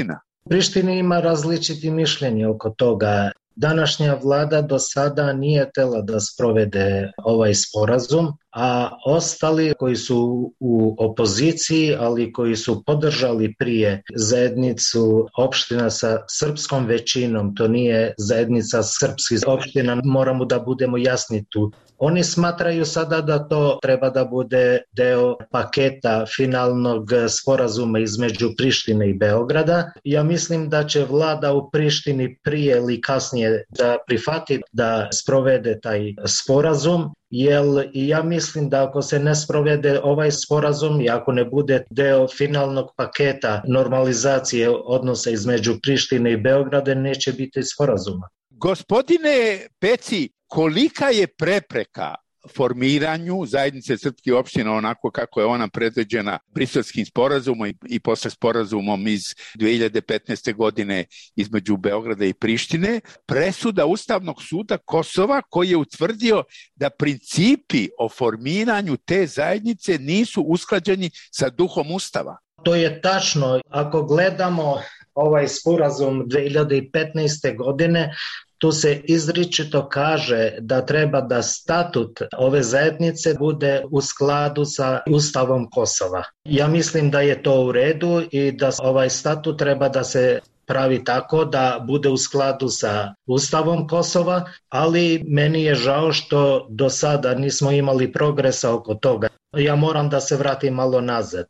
Prištini ima različiti mišljenje oko toga. Današnja vlada do sada nije htjela da sprovede ovaj sporazum, a ostali koji su u opoziciji, ali koji su podržali prije zajednicu opština sa srpskom većinom, to nije zajednica srpskih opština, moramo da budemo jasni tu. Oni smatraju sada da to treba da bude deo paketa finalnog sporazuma između Prištine i Beograda. Ja mislim da će vlada u Prištini prije ili kasnije da prihvati da sprovede taj sporazum, jer ja mislim da ako se ne sprovede ovaj sporazum i ako ne bude deo finalnog paketa normalizacije odnosa između Prištine i Beograda, neće biti sporazuma. Gospodine Peci, kolika je prepreka formiranju zajednice srpskih opština onako kako je ona predviđena Briselskim sporazumom i posle sporazumom iz 2015. godine između Beograda i Prištine, presuda Ustavnog suda Kosova koji je utvrdio da principi o formiranju te zajednice nisu usklađeni sa duhom Ustava? To je tačno. Ako gledamo ovaj sporazum 2015. godine, tu se izričito kaže da treba da statut ove zajednice bude u skladu sa Ustavom Kosova. Ja mislim da je to u redu i da ovaj statut treba da se pravi tako da bude u skladu sa Ustavom Kosova, ali meni je žao što do sada nismo imali progresa oko toga. Ja moram da se vratim malo nazad.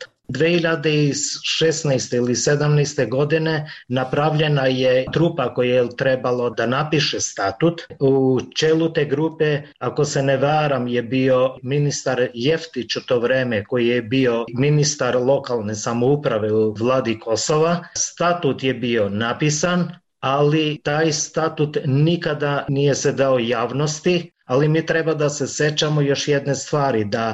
2016. ili 2017. godine napravljena je trupa koja je trebalo da napiše statut. U čelu te grupe, ako se ne varam, je bio ministar Jeftić u to vreme, koji je bio ministar lokalne samouprave u vladi Kosova. Statut je bio napisan, ali taj statut nikada nije se dao javnosti. Ali mi treba da se sećamo još jedne stvari, da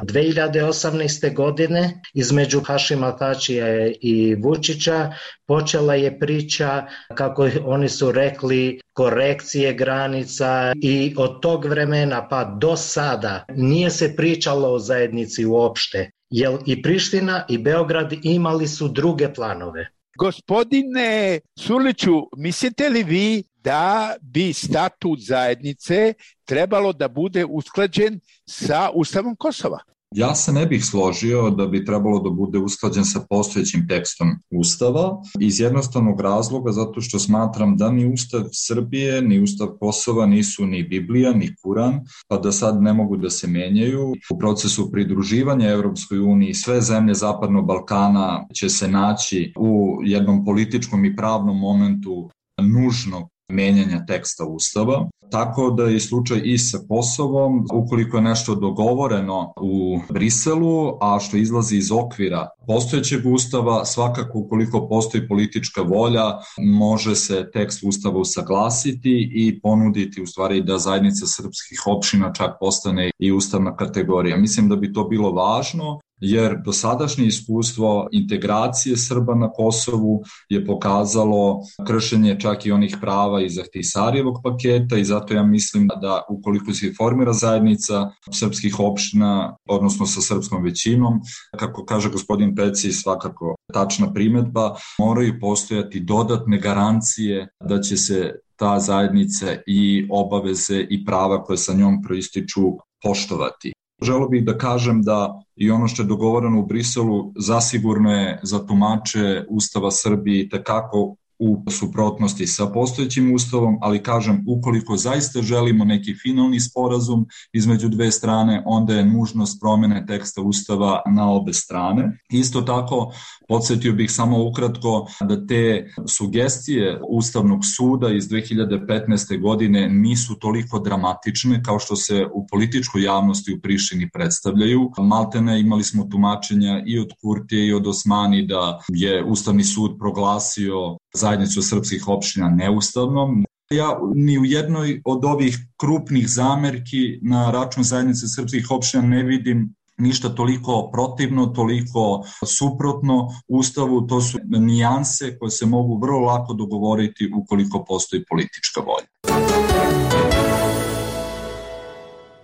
2018. godine između Hašima Tačija i Vučića počela je priča, kako oni su rekli, korekcije granica i od tog vremena pa do sada nije se pričalo o zajednici uopšte, jer i Priština i Beograd imali su druge planove. Gospodine Surliću, mislite li vi da bi statut zajednice trebalo da bude usklađen sa Ustavom Kosova? Ja se ne bih složio da bi trebalo da bude usklađen sa postojećim tekstom Ustava iz jednostavnog razloga zato što smatram da ni Ustav Srbije, ni Ustav Kosova nisu ni Biblija, ni Kuran, pa da sad ne mogu da se menjaju. U procesu pridruživanja Evropskoj uniji sve zemlje Zapadnog Balkana će se naći u jednom političkom i pravnom momentu nužnog menjanja teksta Ustava, tako da je slučaj i sa Kosovom, ukoliko je nešto dogovoreno u Briselu, a što izlazi iz okvira postojećeg Ustava, svakako ukoliko postoji politička volja, može se tekst Ustava usaglasiti i ponuditi u stvari da zajednica srpskih opština čak postane i ustavna kategorija. Mislim da bi to bilo važno, jer dosadašnje iskustvo integracije Srba na Kosovu je pokazalo kršenje čak i onih prava iz Ahtisarijevog paketa i zato ja mislim da ukoliko se formira zajednica srpskih opština, odnosno sa srpskom većinom, kako kaže gospodin Peci, svakako tačna primedba, moraju postojati dodatne garancije da će se ta zajednica i obaveze i prava koje sa njom proističu poštovati. Želeo bih da kažem da i ono što je dogovoreno u Briselu zasigurno je za tumače Ustava Srbije tekako u suprotnosti sa postojećim Ustavom, ali kažem, ukoliko zaista želimo neki finalni sporazum između dve strane, onda je nužnost promene teksta Ustava na obe strane. Isto tako, podsjetio bih samo ukratko da te sugestije Ustavnog suda iz 2015. godine nisu toliko dramatične kao što se u političkoj javnosti u Prištini predstavljaju. Maltene imali smo tumačenja i od Kurtije i od Osmani da je Ustavni sud proglasio zajednicu srpskih opština neustavnom. Ja ni u jednoj od ovih krupnih zamerki na račun zajednice srpskih opština ne vidim ništa toliko protivno, toliko suprotno Ustavu. To su nijanse koje se mogu vrlo lako dogovoriti ukoliko postoji politička volja.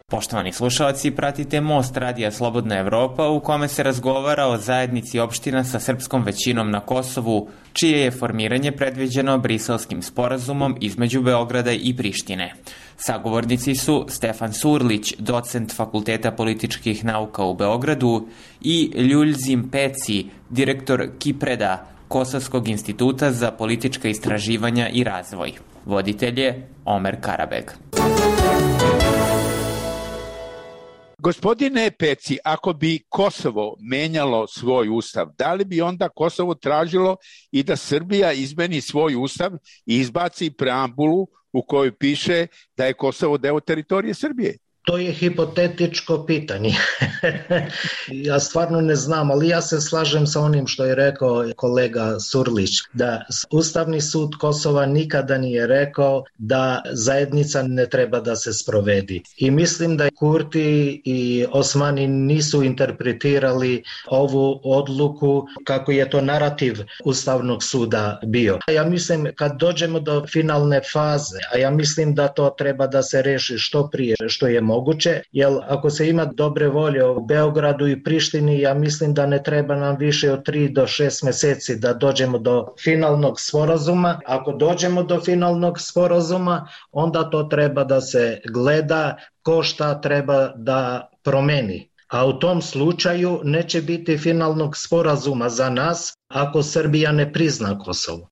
Poštovani slušalci, pratite Most Radija Slobodna Evropa u kome se razgovara o zajednici opština sa srpskom većinom na Kosovu, čije je formiranje predviđeno Briselskim sporazumom između Beograda i Prištine. Sagovornici su Stefan Surlić, docent Fakulteta političkih nauka u Beogradu, i Ljuljzim Peci, direktor Kipreda, Kosovskog instituta za politička istraživanja i razvoj. Voditelj je Omer Karabeg. Gospodine Peci, ako bi Kosovo menjalo svoj ustav, da li bi onda Kosovo tražilo i da Srbija izmeni svoj ustav i izbaci preambulu u kojoj piše da je Kosovo deo teritorije Srbije? To je hipotetičko pitanje. Ja stvarno ne znam, ali ja se slažem sa onim što je rekao kolega Surlić, da Ustavni sud Kosova nikada nije rekao da zajednica ne treba da se sprovedi. I mislim da Kurti i Osmani nisu interpretirali ovu odluku kako je to narativ Ustavnog suda bio. Ja mislim kad dođemo do finalne faze, a ja mislim da to treba da se reši što prije, što je moguće, jer ako se ima dobre volje u Beogradu i Prištini, ja mislim da ne treba nam više od 3 do 6 meseci da dođemo do finalnog sporazuma. Ako dođemo do finalnog sporazuma, onda to treba da se gleda ko šta treba da promeni. A u tom slučaju neće biti finalnog sporazuma za nas ako Srbija ne prizna Kosovo.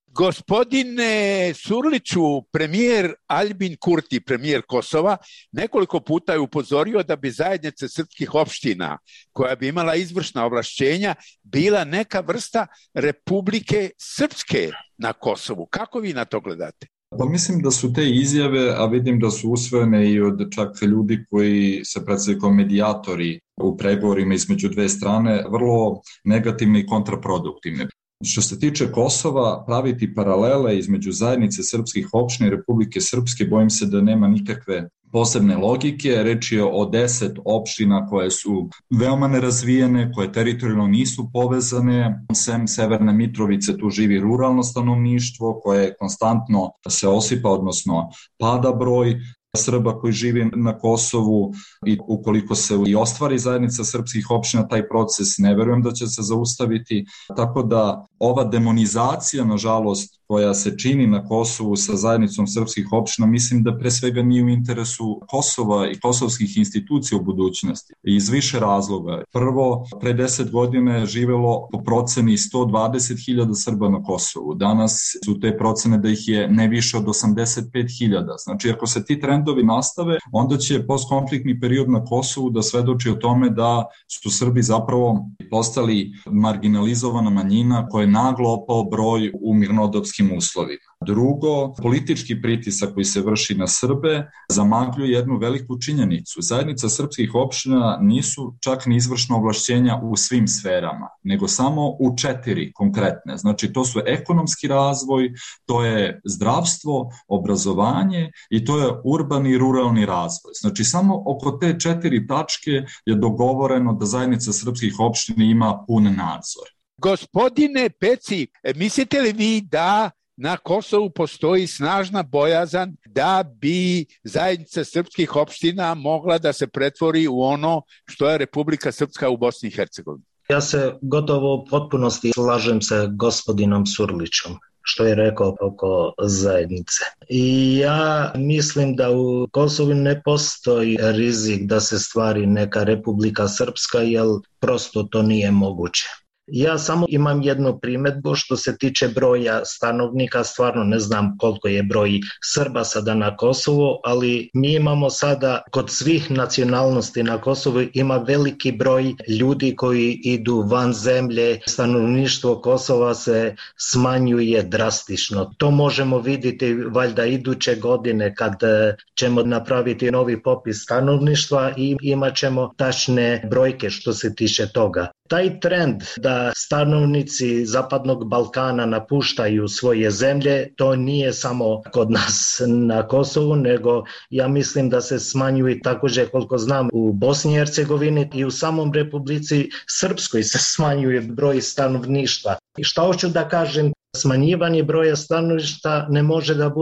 Gospodine Surliću, premijer Aljbin Kurti, premijer Kosova, nekoliko puta je upozorio da bi zajednica srpskih opština, koja bi imala izvršna ovlašćenja, bila neka vrsta Republike Srpske na Kosovu. Kako vi na to gledate? Pa mislim da su te izjave, a vidim da su usvojene i od čak ljudi koji se predstavljaju kao medijatori u pregovorima između dve strane, vrlo negativne i kontraproduktivne. Što se tiče Kosova, praviti paralele između zajednice srpskih opština i Republike Srpske, bojim se da nema nikakve posebne logike. Reč je o 10 opština koje su veoma nerazvijene, koje teritorijalno nisu povezane. Sem Severne Mitrovice tu živi ruralno stanovništvo koje konstantno se osipa, odnosno pada broj Srba koji živi na Kosovu, i ukoliko se i ostvari zajednica srpskih opština, taj proces ne verujem da će se zaustaviti. Tako da ova demonizacija, nažalost, koja se čini na Kosovu sa zajednicom srpskih opština, mislim da pre svega nije u interesu Kosova i kosovskih institucija u budućnosti. Iz više razloga. Prvo, pre 10 godina je živelo po proceni 120.000 Srba na Kosovu. Danas su te procene da ih je ne više od 85.000. Znači, ako se ti trendovi nastave, onda će postkonfliktni period na Kosovu da svedoči o tome da su Srbi zapravo postali marginalizovana manjina koja je naglo opao broj u mirnodopskim uslovima. Drugo, politički pritisak koji se vrši na Srbe zamagljuje jednu veliku činjenicu. Zajednica srpskih opština nisu čak ni izvršna ovlašćenja u svim sferama, nego samo u 4 konkretne. Znači, to su ekonomski razvoj, to je zdravstvo, obrazovanje i to je urbani i ruralni razvoj. Znači, samo oko te 4 tačke je dogovoreno da zajednica srpskih opština ima pun nadzor. Gospodine Peci, mislite li vi da na Kosovu postoji snažna bojazan da bi zajednica srpskih opština mogla da se pretvori u ono što je Republika Srpska u Bosni i Hercegovini? Ja se gotovo u potpunosti slažem sa gospodinom Surlićom što je rekao oko zajednice. I ja mislim da u Kosovu ne postoji rizik da se stvari neka Republika Srpska, jer prosto to nije moguće. Ja samo imam jednu primjedbu što se tiče broja stanovnika, stvarno ne znam koliko je broj Srba sada na Kosovu, ali mi imamo sada kod svih nacionalnosti na Kosovu ima veliki broj ljudi koji idu van zemlje, stanovništvo Kosova se smanjuje drastično. To možemo vidjeti valjda iduće godine kad ćemo napraviti novi popis stanovništva i imat ćemo tačne brojke što se tiče toga. Taj trend da stanovnici Zapadnog Balkana napuštaju svoje zemlje, to nije samo kod nas na Kosovu, nego ja mislim da se smanjuje također koliko znam u Bosni i Hercegovini i u samom Republici Srpskoj se smanjuje broj stanovništva. I šta hoću da kažem, smanjivanje broja stanovništva ne može da bude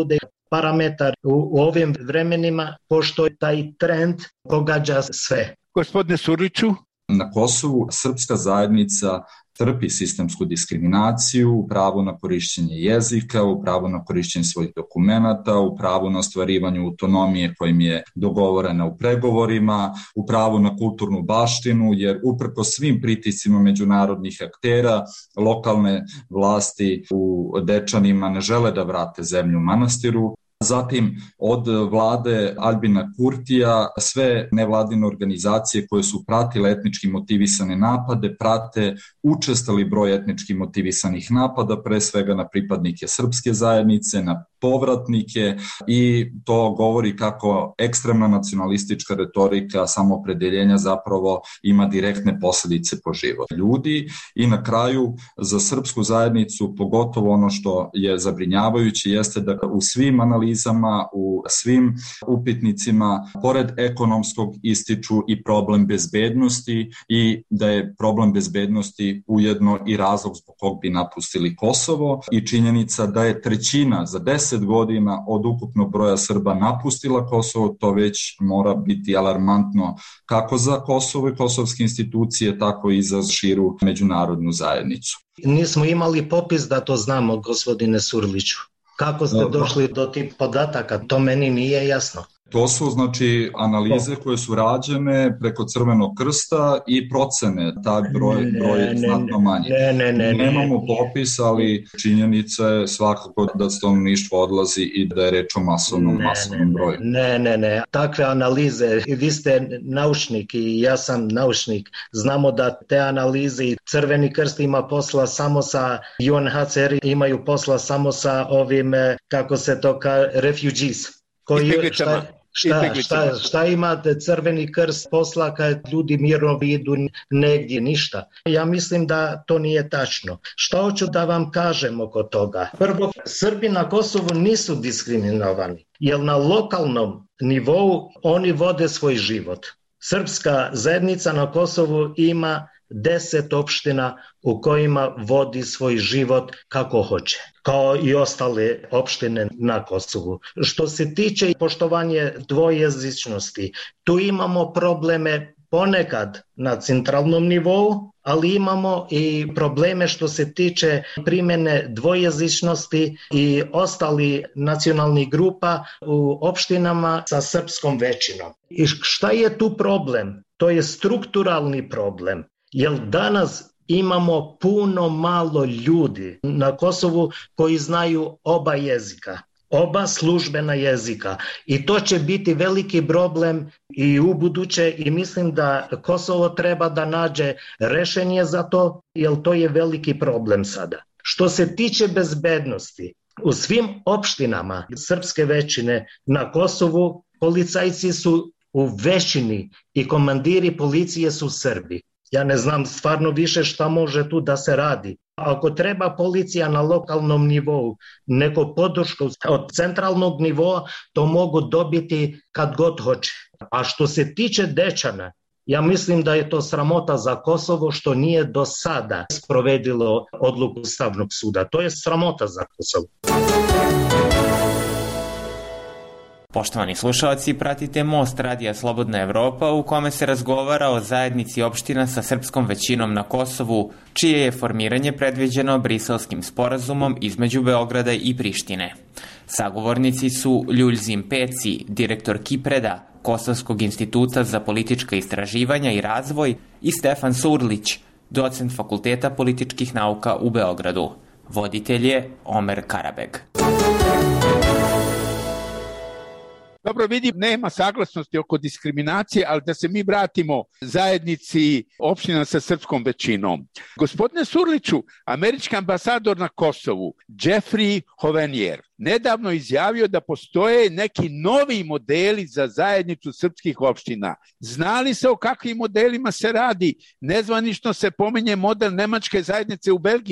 parametar u ovim vremenima, pošto taj trend pogađa sve. Gospodine Surliću? Na Kosovu srpska zajednica trpi sistemsku diskriminaciju u pravu na korišćenje jezika, u pravu na korišćenje svojih dokumenata, u pravu na ostvarivanje autonomije kojim je dogovorena u pregovorima, u pravu na kulturnu baštinu, jer uprko svim pritiscima međunarodnih aktera, lokalne vlasti u Dečanima ne žele da vrate zemlju manastiru. Zatim od vlade Albina Kurtija sve nevladine organizacije koje su pratile etnički motivisane napade prate učestali broj etnički motivisanih napada, pre svega na pripadnike srpske zajednice, na povratnike, i to govori kako ekstremna nacionalistička retorika samoopredeljenja zapravo ima direktne posledice po život ljudi. I na kraju za srpsku zajednicu pogotovo ono što je zabrinjavajuće jeste da u svim analizama, u svim upitnicima pored ekonomskog ističu i problem bezbednosti, i da je problem bezbednosti ujedno i razlog zbog kog bi napustili Kosovo, i činjenica da je trećina za 10 godina od ukupnog broja Srba napustila Kosovo. To već mora biti alarmantno kako za Kosovo i kosovske institucije, tako i za širu međunarodnu zajednicu. Nismo imali popis da to znamo, gospodine Surliću. Kako ste došli do tih podataka? To meni nije jasno. To su znači analize koje su rađene preko Crvenog krsta i procene, taj broj je znatno manji. Nemamo popis, ali činjenica je svakako da stanovništvo odlazi i da je reč o masovnom broju. Ne. Takve analize, vi ste naučnik i ja sam naučnik, znamo da te analize i Crveni krst ima posla samo sa UNHCR, imaju posla samo sa ovim, kako se to kaže, refugees. Šta ima Crveni krst posla kad ljudi mirno idu negdje? Ništa. Ja mislim da to nije tačno. Šta hoću da vam kažem oko toga? Prvo, Srbi na Kosovu nisu diskriminovani, jer na lokalnom nivou oni vode svoj život. Srpska zajednica na Kosovu ima 10 opština u kojima vodi svoj život kako hoće, kao i ostale opštine na Kosovu. Što se tiče poštovanja dvojezičnosti, tu imamo probleme ponekad na centralnom nivou, ali imamo i probleme što se tiče primjene dvojezičnosti i ostali nacionalnih grupa u opštinama sa srpskom većinom. I šta je tu problem? To je strukturalni problem. Jer danas imamo puno malo ljudi na Kosovu koji znaju oba jezika, oba službena jezika, i to će biti veliki problem i u buduće, i mislim da Kosovo treba da nađe rešenje za to, jer to je veliki problem sada. Što se tiče bezbednosti, u svim opštinama srpske većine na Kosovu policajci su u većini i komandiri policije su Srbi. Ja ne znam stvarno više šta može tu da se radi. Ako treba policija na lokalnom nivou, neko podršku od centralnog nivoa, to mogu dobiti kad god hoće. A što se tiče Dečana, ja mislim da je to sramota za Kosovo što nije do sada sprovedilo odluku Ustavnog suda. To je sramota za Kosovo. Poštovani slušalci, pratite Most Radija Slobodna Evropa u kome se razgovara o zajednici opština sa srpskom većinom na Kosovu, čije je formiranje predviđeno Briselskim sporazumom između Beograda i Prištine. Sagovornici su Ljuljzim Peci, direktor Kipreda, Kosovskog instituta za politička istraživanja i razvoj, i Stefan Surlić, docent Fakulteta političkih nauka u Beogradu. Voditelj je Omer Karabeg. Dobro, vidim, nema saglasnosti oko diskriminacije, ali da se mi vratimo zajednici opština sa srpskom većinom. Gospodine Surliću, američki ambasador na Kosovu, Jeffrey Hovenier, nedavno izjavio da postoje neki novi modeli za zajednicu srpskih opština. Zna li se o kakvim modelima se radi? Nezvanično se pominje model nemačke zajednice u Belgiji.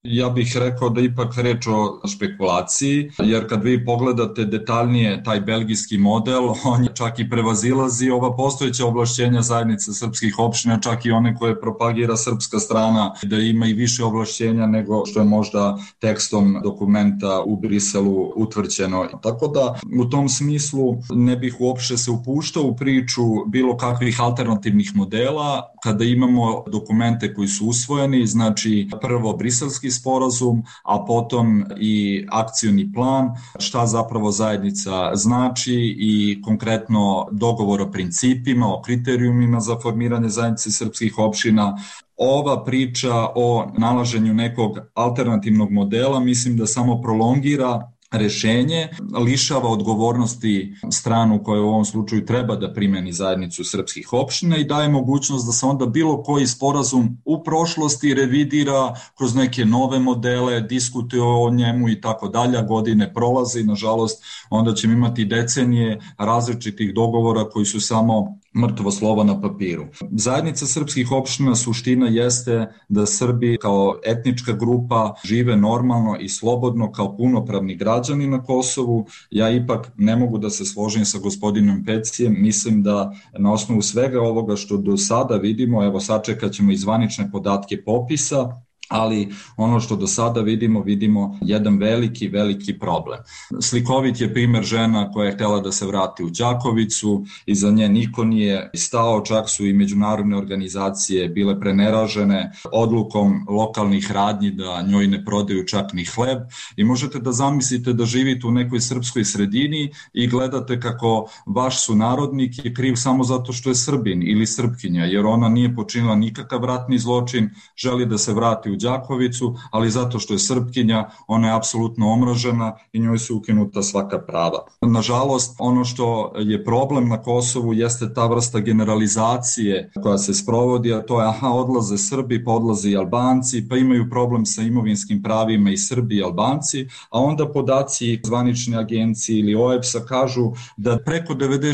Ja bih rekao da ipak reč o špekulaciji, jer kad vi pogledate detaljnije taj belgijski model, on je čak i prevazilazi ova postojeća ovlašćenja zajednice srpskih opština, čak i one koje propagira srpska strana, da ima i više ovlašćenja nego što je možda tekstom dokumenta u Briselu utvrđeno. Tako da u tom smislu ne bih uopšte se upuštao u priču bilo kakvih alternativnih modela kada imamo dokumente koji su usvojeni, znači prvo briselski sporazum, a potom i akcioni plan, šta zapravo zajednica znači i konkretno dogovor o principima, o kriterijumima za formiranje zajednice srpskih opština. Ova priča o nalaženju nekog alternativnog modela mislim da samo prolongira rešenje, lišava odgovornosti stranu koja u ovom slučaju treba da primeni zajednicu srpskih opština i daje mogućnost da se onda bilo koji sporazum u prošlosti revidira kroz neke nove modele, diskutuje o njemu i tako dalje, godine prolaze i nažalost onda ćemo imati decenije različitih dogovora koji su samo mrtvo slovo na papiru. Zajednica srpskih opština suština jeste da Srbi kao etnička grupa žive normalno i slobodno kao punopravni građani na Kosovu. Ja ipak ne mogu da se složim sa gospodinom Pecijem. Mislim da na osnovu svega ovoga što do sada vidimo, evo sačekat ćemo i zvanične podatke popisa, ali ono što do sada vidimo jedan veliki problem. Slikovit je primer žena koja je htjela da se vrati u Đakovicu i za nje niko nije stao, čak su i međunarodne organizacije bile preneražene odlukom lokalnih radnji da njoj ne prodaju čak ni hleb i možete da zamislite da živite u nekoj srpskoj sredini i gledate kako vaš sunarodnik je kriv samo zato što je Srbin ili Srpkinja, jer ona nije počinila nikakav ratni zločin, želi da se vrati u Đakovicu, ali zato što je Srpkinja, ona je apsolutno omražena i njoj su ukinuta svaka prava. Nažalost, ono što je problem na Kosovu jeste ta vrsta generalizacije koja se sprovodi, a to je odlaze Srbi, pa odlaze i Albanci, pa imaju problem sa imovinskim pravima i Srbi i Albanci, a onda podaci zvanične agencije ili OEBS-a kažu da preko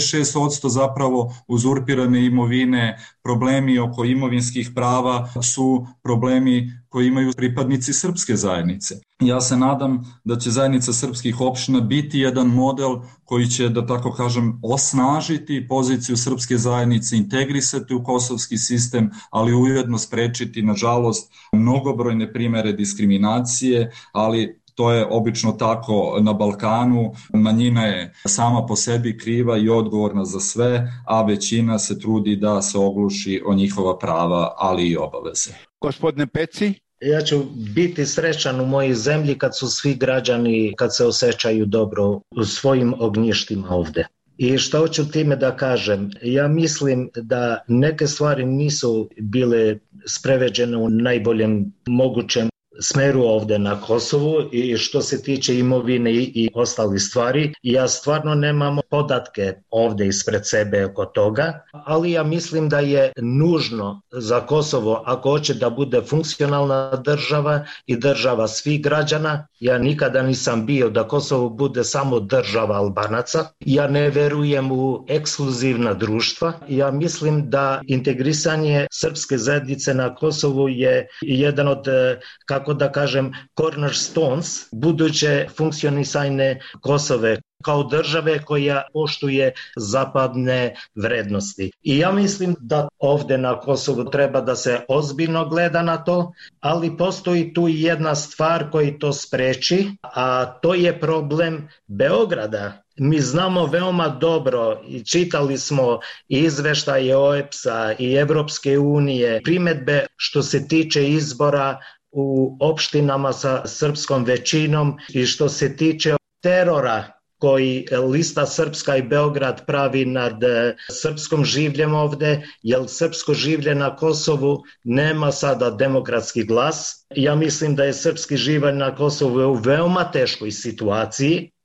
96% zapravo uzurpirane imovine, problemi oko imovinskih prava su problemi koji imaju pripadnici srpske zajednice. Ja se nadam da će zajednica srpskih opština biti jedan model koji će, da tako kažem, osnažiti poziciju srpske zajednice, integrisati u kosovski sistem, ali ujedno sprečiti, nažalost, mnogobrojne primere diskriminacije, ali to je obično tako na Balkanu. Manjina je sama po sebi kriva i odgovorna za sve, a većina se trudi da se ogluši o njihova prava, ali i obaveze. Gospodine Peci? Ja ću biti srećan u mojoj zemlji kad su svi građani, kad se osjećaju dobro u svojim ognjištima ovde. I što hoću time da kažem? Ja mislim da neke stvari nisu bile spreveđene u najboljem mogućem smeru ovde na Kosovu i što se tiče imovine i ostalih stvari. Ja stvarno nemam podatke ovde ispred sebe oko toga, ali ja mislim da je nužno za Kosovo, ako hoće da bude funkcionalna država i država svih građana. Ja nikada nisam bio da Kosovo bude samo država Albanaca. Ja ne verujem u ekskluzivna društva. Ja mislim da integrisanje srpske zajednice na Kosovu je jedan od, kako da kažem, cornerstones buduće funkcionisanje Kosove kao države koja poštuje zapadne vrednosti. I ja mislim da ovde na Kosovu treba da se ozbiljno gleda na to, ali postoji tu jedna stvar koji to spreči, a to je problem Beograda. Mi znamo veoma dobro i čitali smo i izveštaje OEBS-a i Evropske unije, primedbe što se tiče izbora u opštinama sa srpskom većinom i što se tiče terora koji lista Srpska i Beograd pravi nad srpskom življem ovde, jer srpsko življe na Kosovu nema sada demokratski glas. Ja mislim da je srpski življe na Kosovu u veoma teškoj situaciji,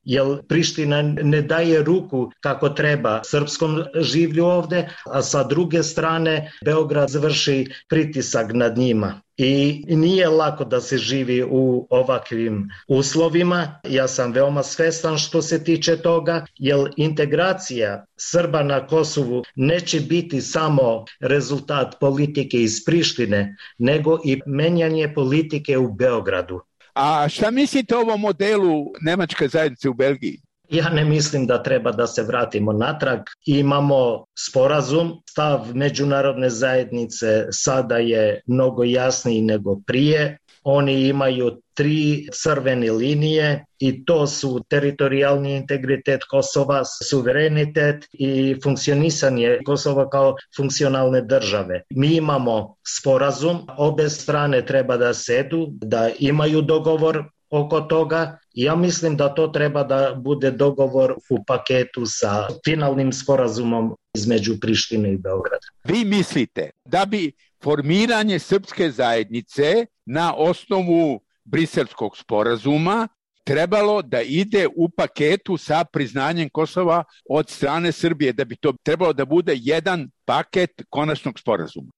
jer Priština ne daje ruku kako treba srpskom življu ovde, a sa druge strane Beograd vrši pritisak nad njima. I nije lako da se živi u ovakvim uslovima. Ja sam veoma svestan što se tiče toga, jer integracija Srba na Kosovu neće biti samo rezultat politike iz Prištine, nego i menjanje politike u Beogradu. A šta mislite o ovom modelu nemačke zajednice u Belgiji? Ja ne mislim da treba da se vratimo natrag. Imamo sporazum, stav međunarodne zajednice sada je mnogo jasniji nego prije. Oni imaju 3 crvene linije i to su teritorijalni integritet Kosova, suverenitet i funkcionisanje Kosova kao funkcionalne države. Mi imamo sporazum, obe strane treba da sedu, da imaju dogovor oko toga. Ja mislim da to treba da bude dogovor u paketu sa finalnim sporazumom između Prištine i Beograda. Vi mislite da bi formiranje srpske zajednice na osnovu Briselskog sporazuma trebalo da ide u paketu sa priznanjem Kosova od strane Srbije, da bi to trebalo da bude jedan paket konačnog sporazuma?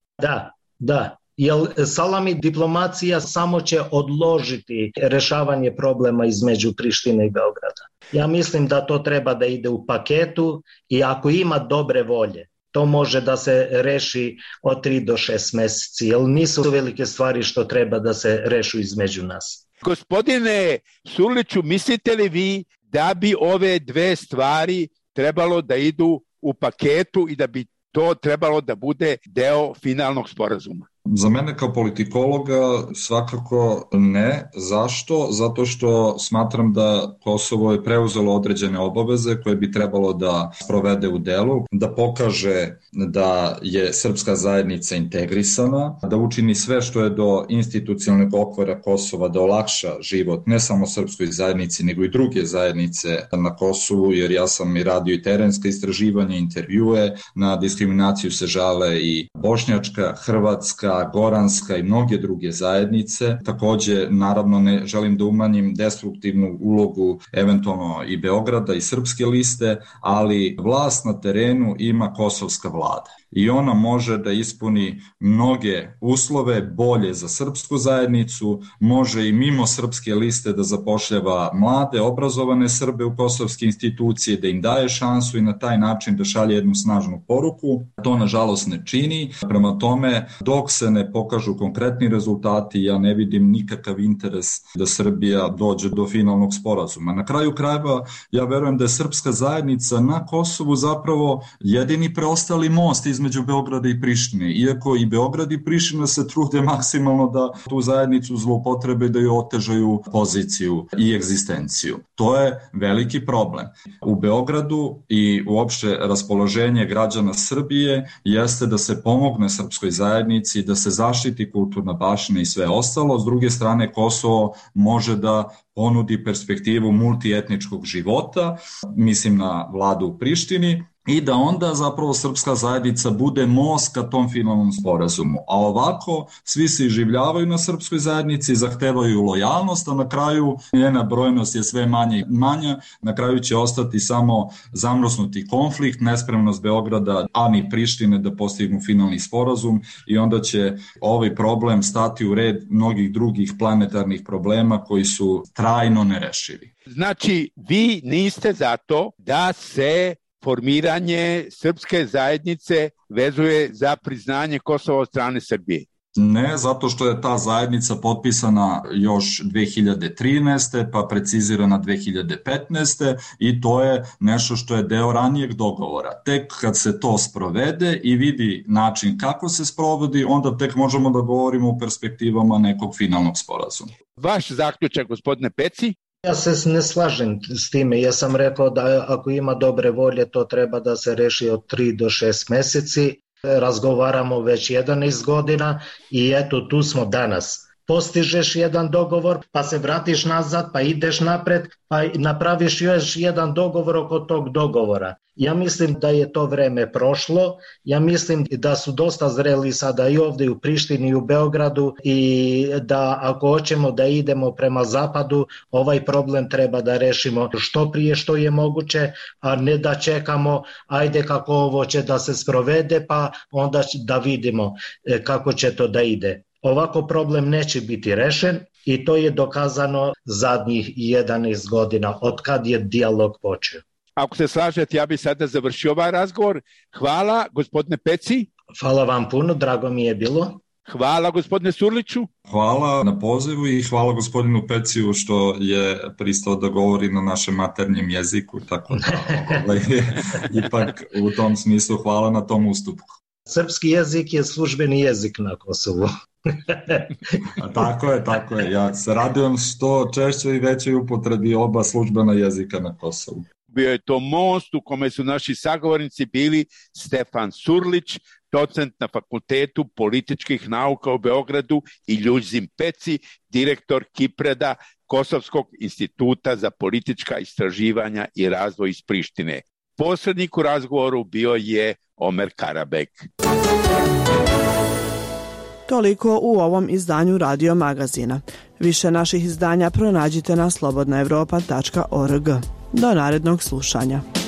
Da. Jer salami diplomacija samo će odložiti rešavanje problema između Prištine i Beograda. Ja mislim da to treba da ide u paketu i ako ima dobre volje, to može da se reši od 3 do 6 meseci, jer nisu velike stvari što treba da se rešu između nas. Gospodine Surliću, mislite li vi da bi ove dve stvari trebalo da idu u paketu i da bi to trebalo da bude deo finalnog sporazuma? Za mene kao politikologa svakako ne. Zašto? Zato što smatram da Kosovo je preuzelo određene obaveze koje bi trebalo da sprovede u delu, da pokaže da je srpska zajednica integrisana, da učini sve što je do institucionalnog okvira Kosova da olakša život ne samo srpskoj zajednici, nego i druge zajednice na Kosovu, jer ja sam i radio i terenska istraživanja, intervjue, na diskriminaciju se žale i bošnjačka, hrvatska, goranska i mnoge druge zajednice. Takođe, naravno, ne želim da umanjim destruktivnu ulogu eventualno i Beograda i srpske liste, ali vlast na terenu ima kosovska vlada i ona može da ispuni mnoge uslove bolje za srpsku zajednicu, može i mimo srpske liste da zapošljava mlade, obrazovane Srbe u kosovske institucije, da im daje šansu i na taj način da šalje jednu snažnu poruku. To nažalost ne čini. Prema tome, dok se ne pokažu konkretni rezultati, ja ne vidim nikakav interes da Srbija dođe do finalnog sporazuma. Na kraju krajeva, ja verujem da je srpska zajednica na Kosovu zapravo jedini preostali most između Beograda i Prištine, iako i Beograd i Priština se trude maksimalno da tu zajednicu zloupotrebe, da joj otežaju poziciju i egzistenciju. To je veliki problem. U Beogradu i uopšte raspoloženje građana Srbije jeste da se pomogne srpskoj zajednici, da se zaštiti kulturna baština i sve ostalo. S druge strane, Kosovo može da ponudi perspektivu multietničkog života, mislim na vladu u Prištini, i da onda zapravo srpska zajednica bude most ka tom finalnom sporazumu. A ovako svi se iživljavaju na srpskoj zajednici, zahtevaju lojalnost, a na kraju njena brojnost je sve manja i manja. Na kraju će ostati samo zamrznuti konflikt, nespremnost Beograda, a ni Prištine da postignu finalni sporazum i onda će ovaj problem stati u red mnogih drugih planetarnih problema koji su trajno nerešivi. Znači, vi niste za to da se formiranje srpske zajednice vezuje za priznanje Kosova od strane Srbije? Ne, zato što je ta zajednica potpisana još 2013. pa precizirana 2015. i to je nešto što je deo ranijeg dogovora. Tek kad se to sprovede i vidi način kako se sprovodi, onda tek možemo da govorimo o perspektivama nekog finalnog sporazuma. Vaš zaključak, gospodine Peci? Ja se ne slažem s time. Ja sam rekao da ako ima dobre volje, to treba da se reši od 3 do 6 meseci. Razgovaramo već 11 godina i eto tu smo danas. postižeš jedan dogovor, pa se vratiš nazad, pa ideš napred, pa napraviš još jedan dogovor oko tog dogovora. Ja mislim da je to vreme prošlo, ja mislim da su dosta zreli sada i ovdje u Prištini i u Beogradu i da ako hoćemo da idemo prema zapadu, ovaj problem treba da rešimo što prije što je moguće, a ne da čekamo ajde kako ovo će da se sprovede pa onda da vidimo kako će to da ide. Ovako problem neće biti rešen i to je dokazano zadnjih 11 godina od kad je dijalog počeo. Ako se slažete, ja bih sada završio ovaj razgovor. Hvala, gospodine Peci. Hvala vam puno, drago mi je bilo. Hvala, gospodine Surliću. Hvala na pozivu i hvala gospodinu Peciju što je pristao da govori na našem maternjem jeziku, tako da ipak u tom smislu hvala na tom ustupu. Srpski jezik je službeni jezik na Kosovu. Tako je. Ja se radujem što češće i većoj upotrebi oba službena jezika na Kosovu. Bio je to most u kome su naši sagovornici bili Stefan Surlić, docent na Fakultetu političkih nauka u Beogradu i Ljuzim Peci, direktor Kipreda, Kosovskog instituta za politička istraživanja i razvoj iz Prištine. Posrednik u razgovoru bio je Omer Karabek. Toliko u ovom izdanju Radio Magazina. Više naših izdanja pronađite na slobodnaevropa.org. Do narednog slušanja.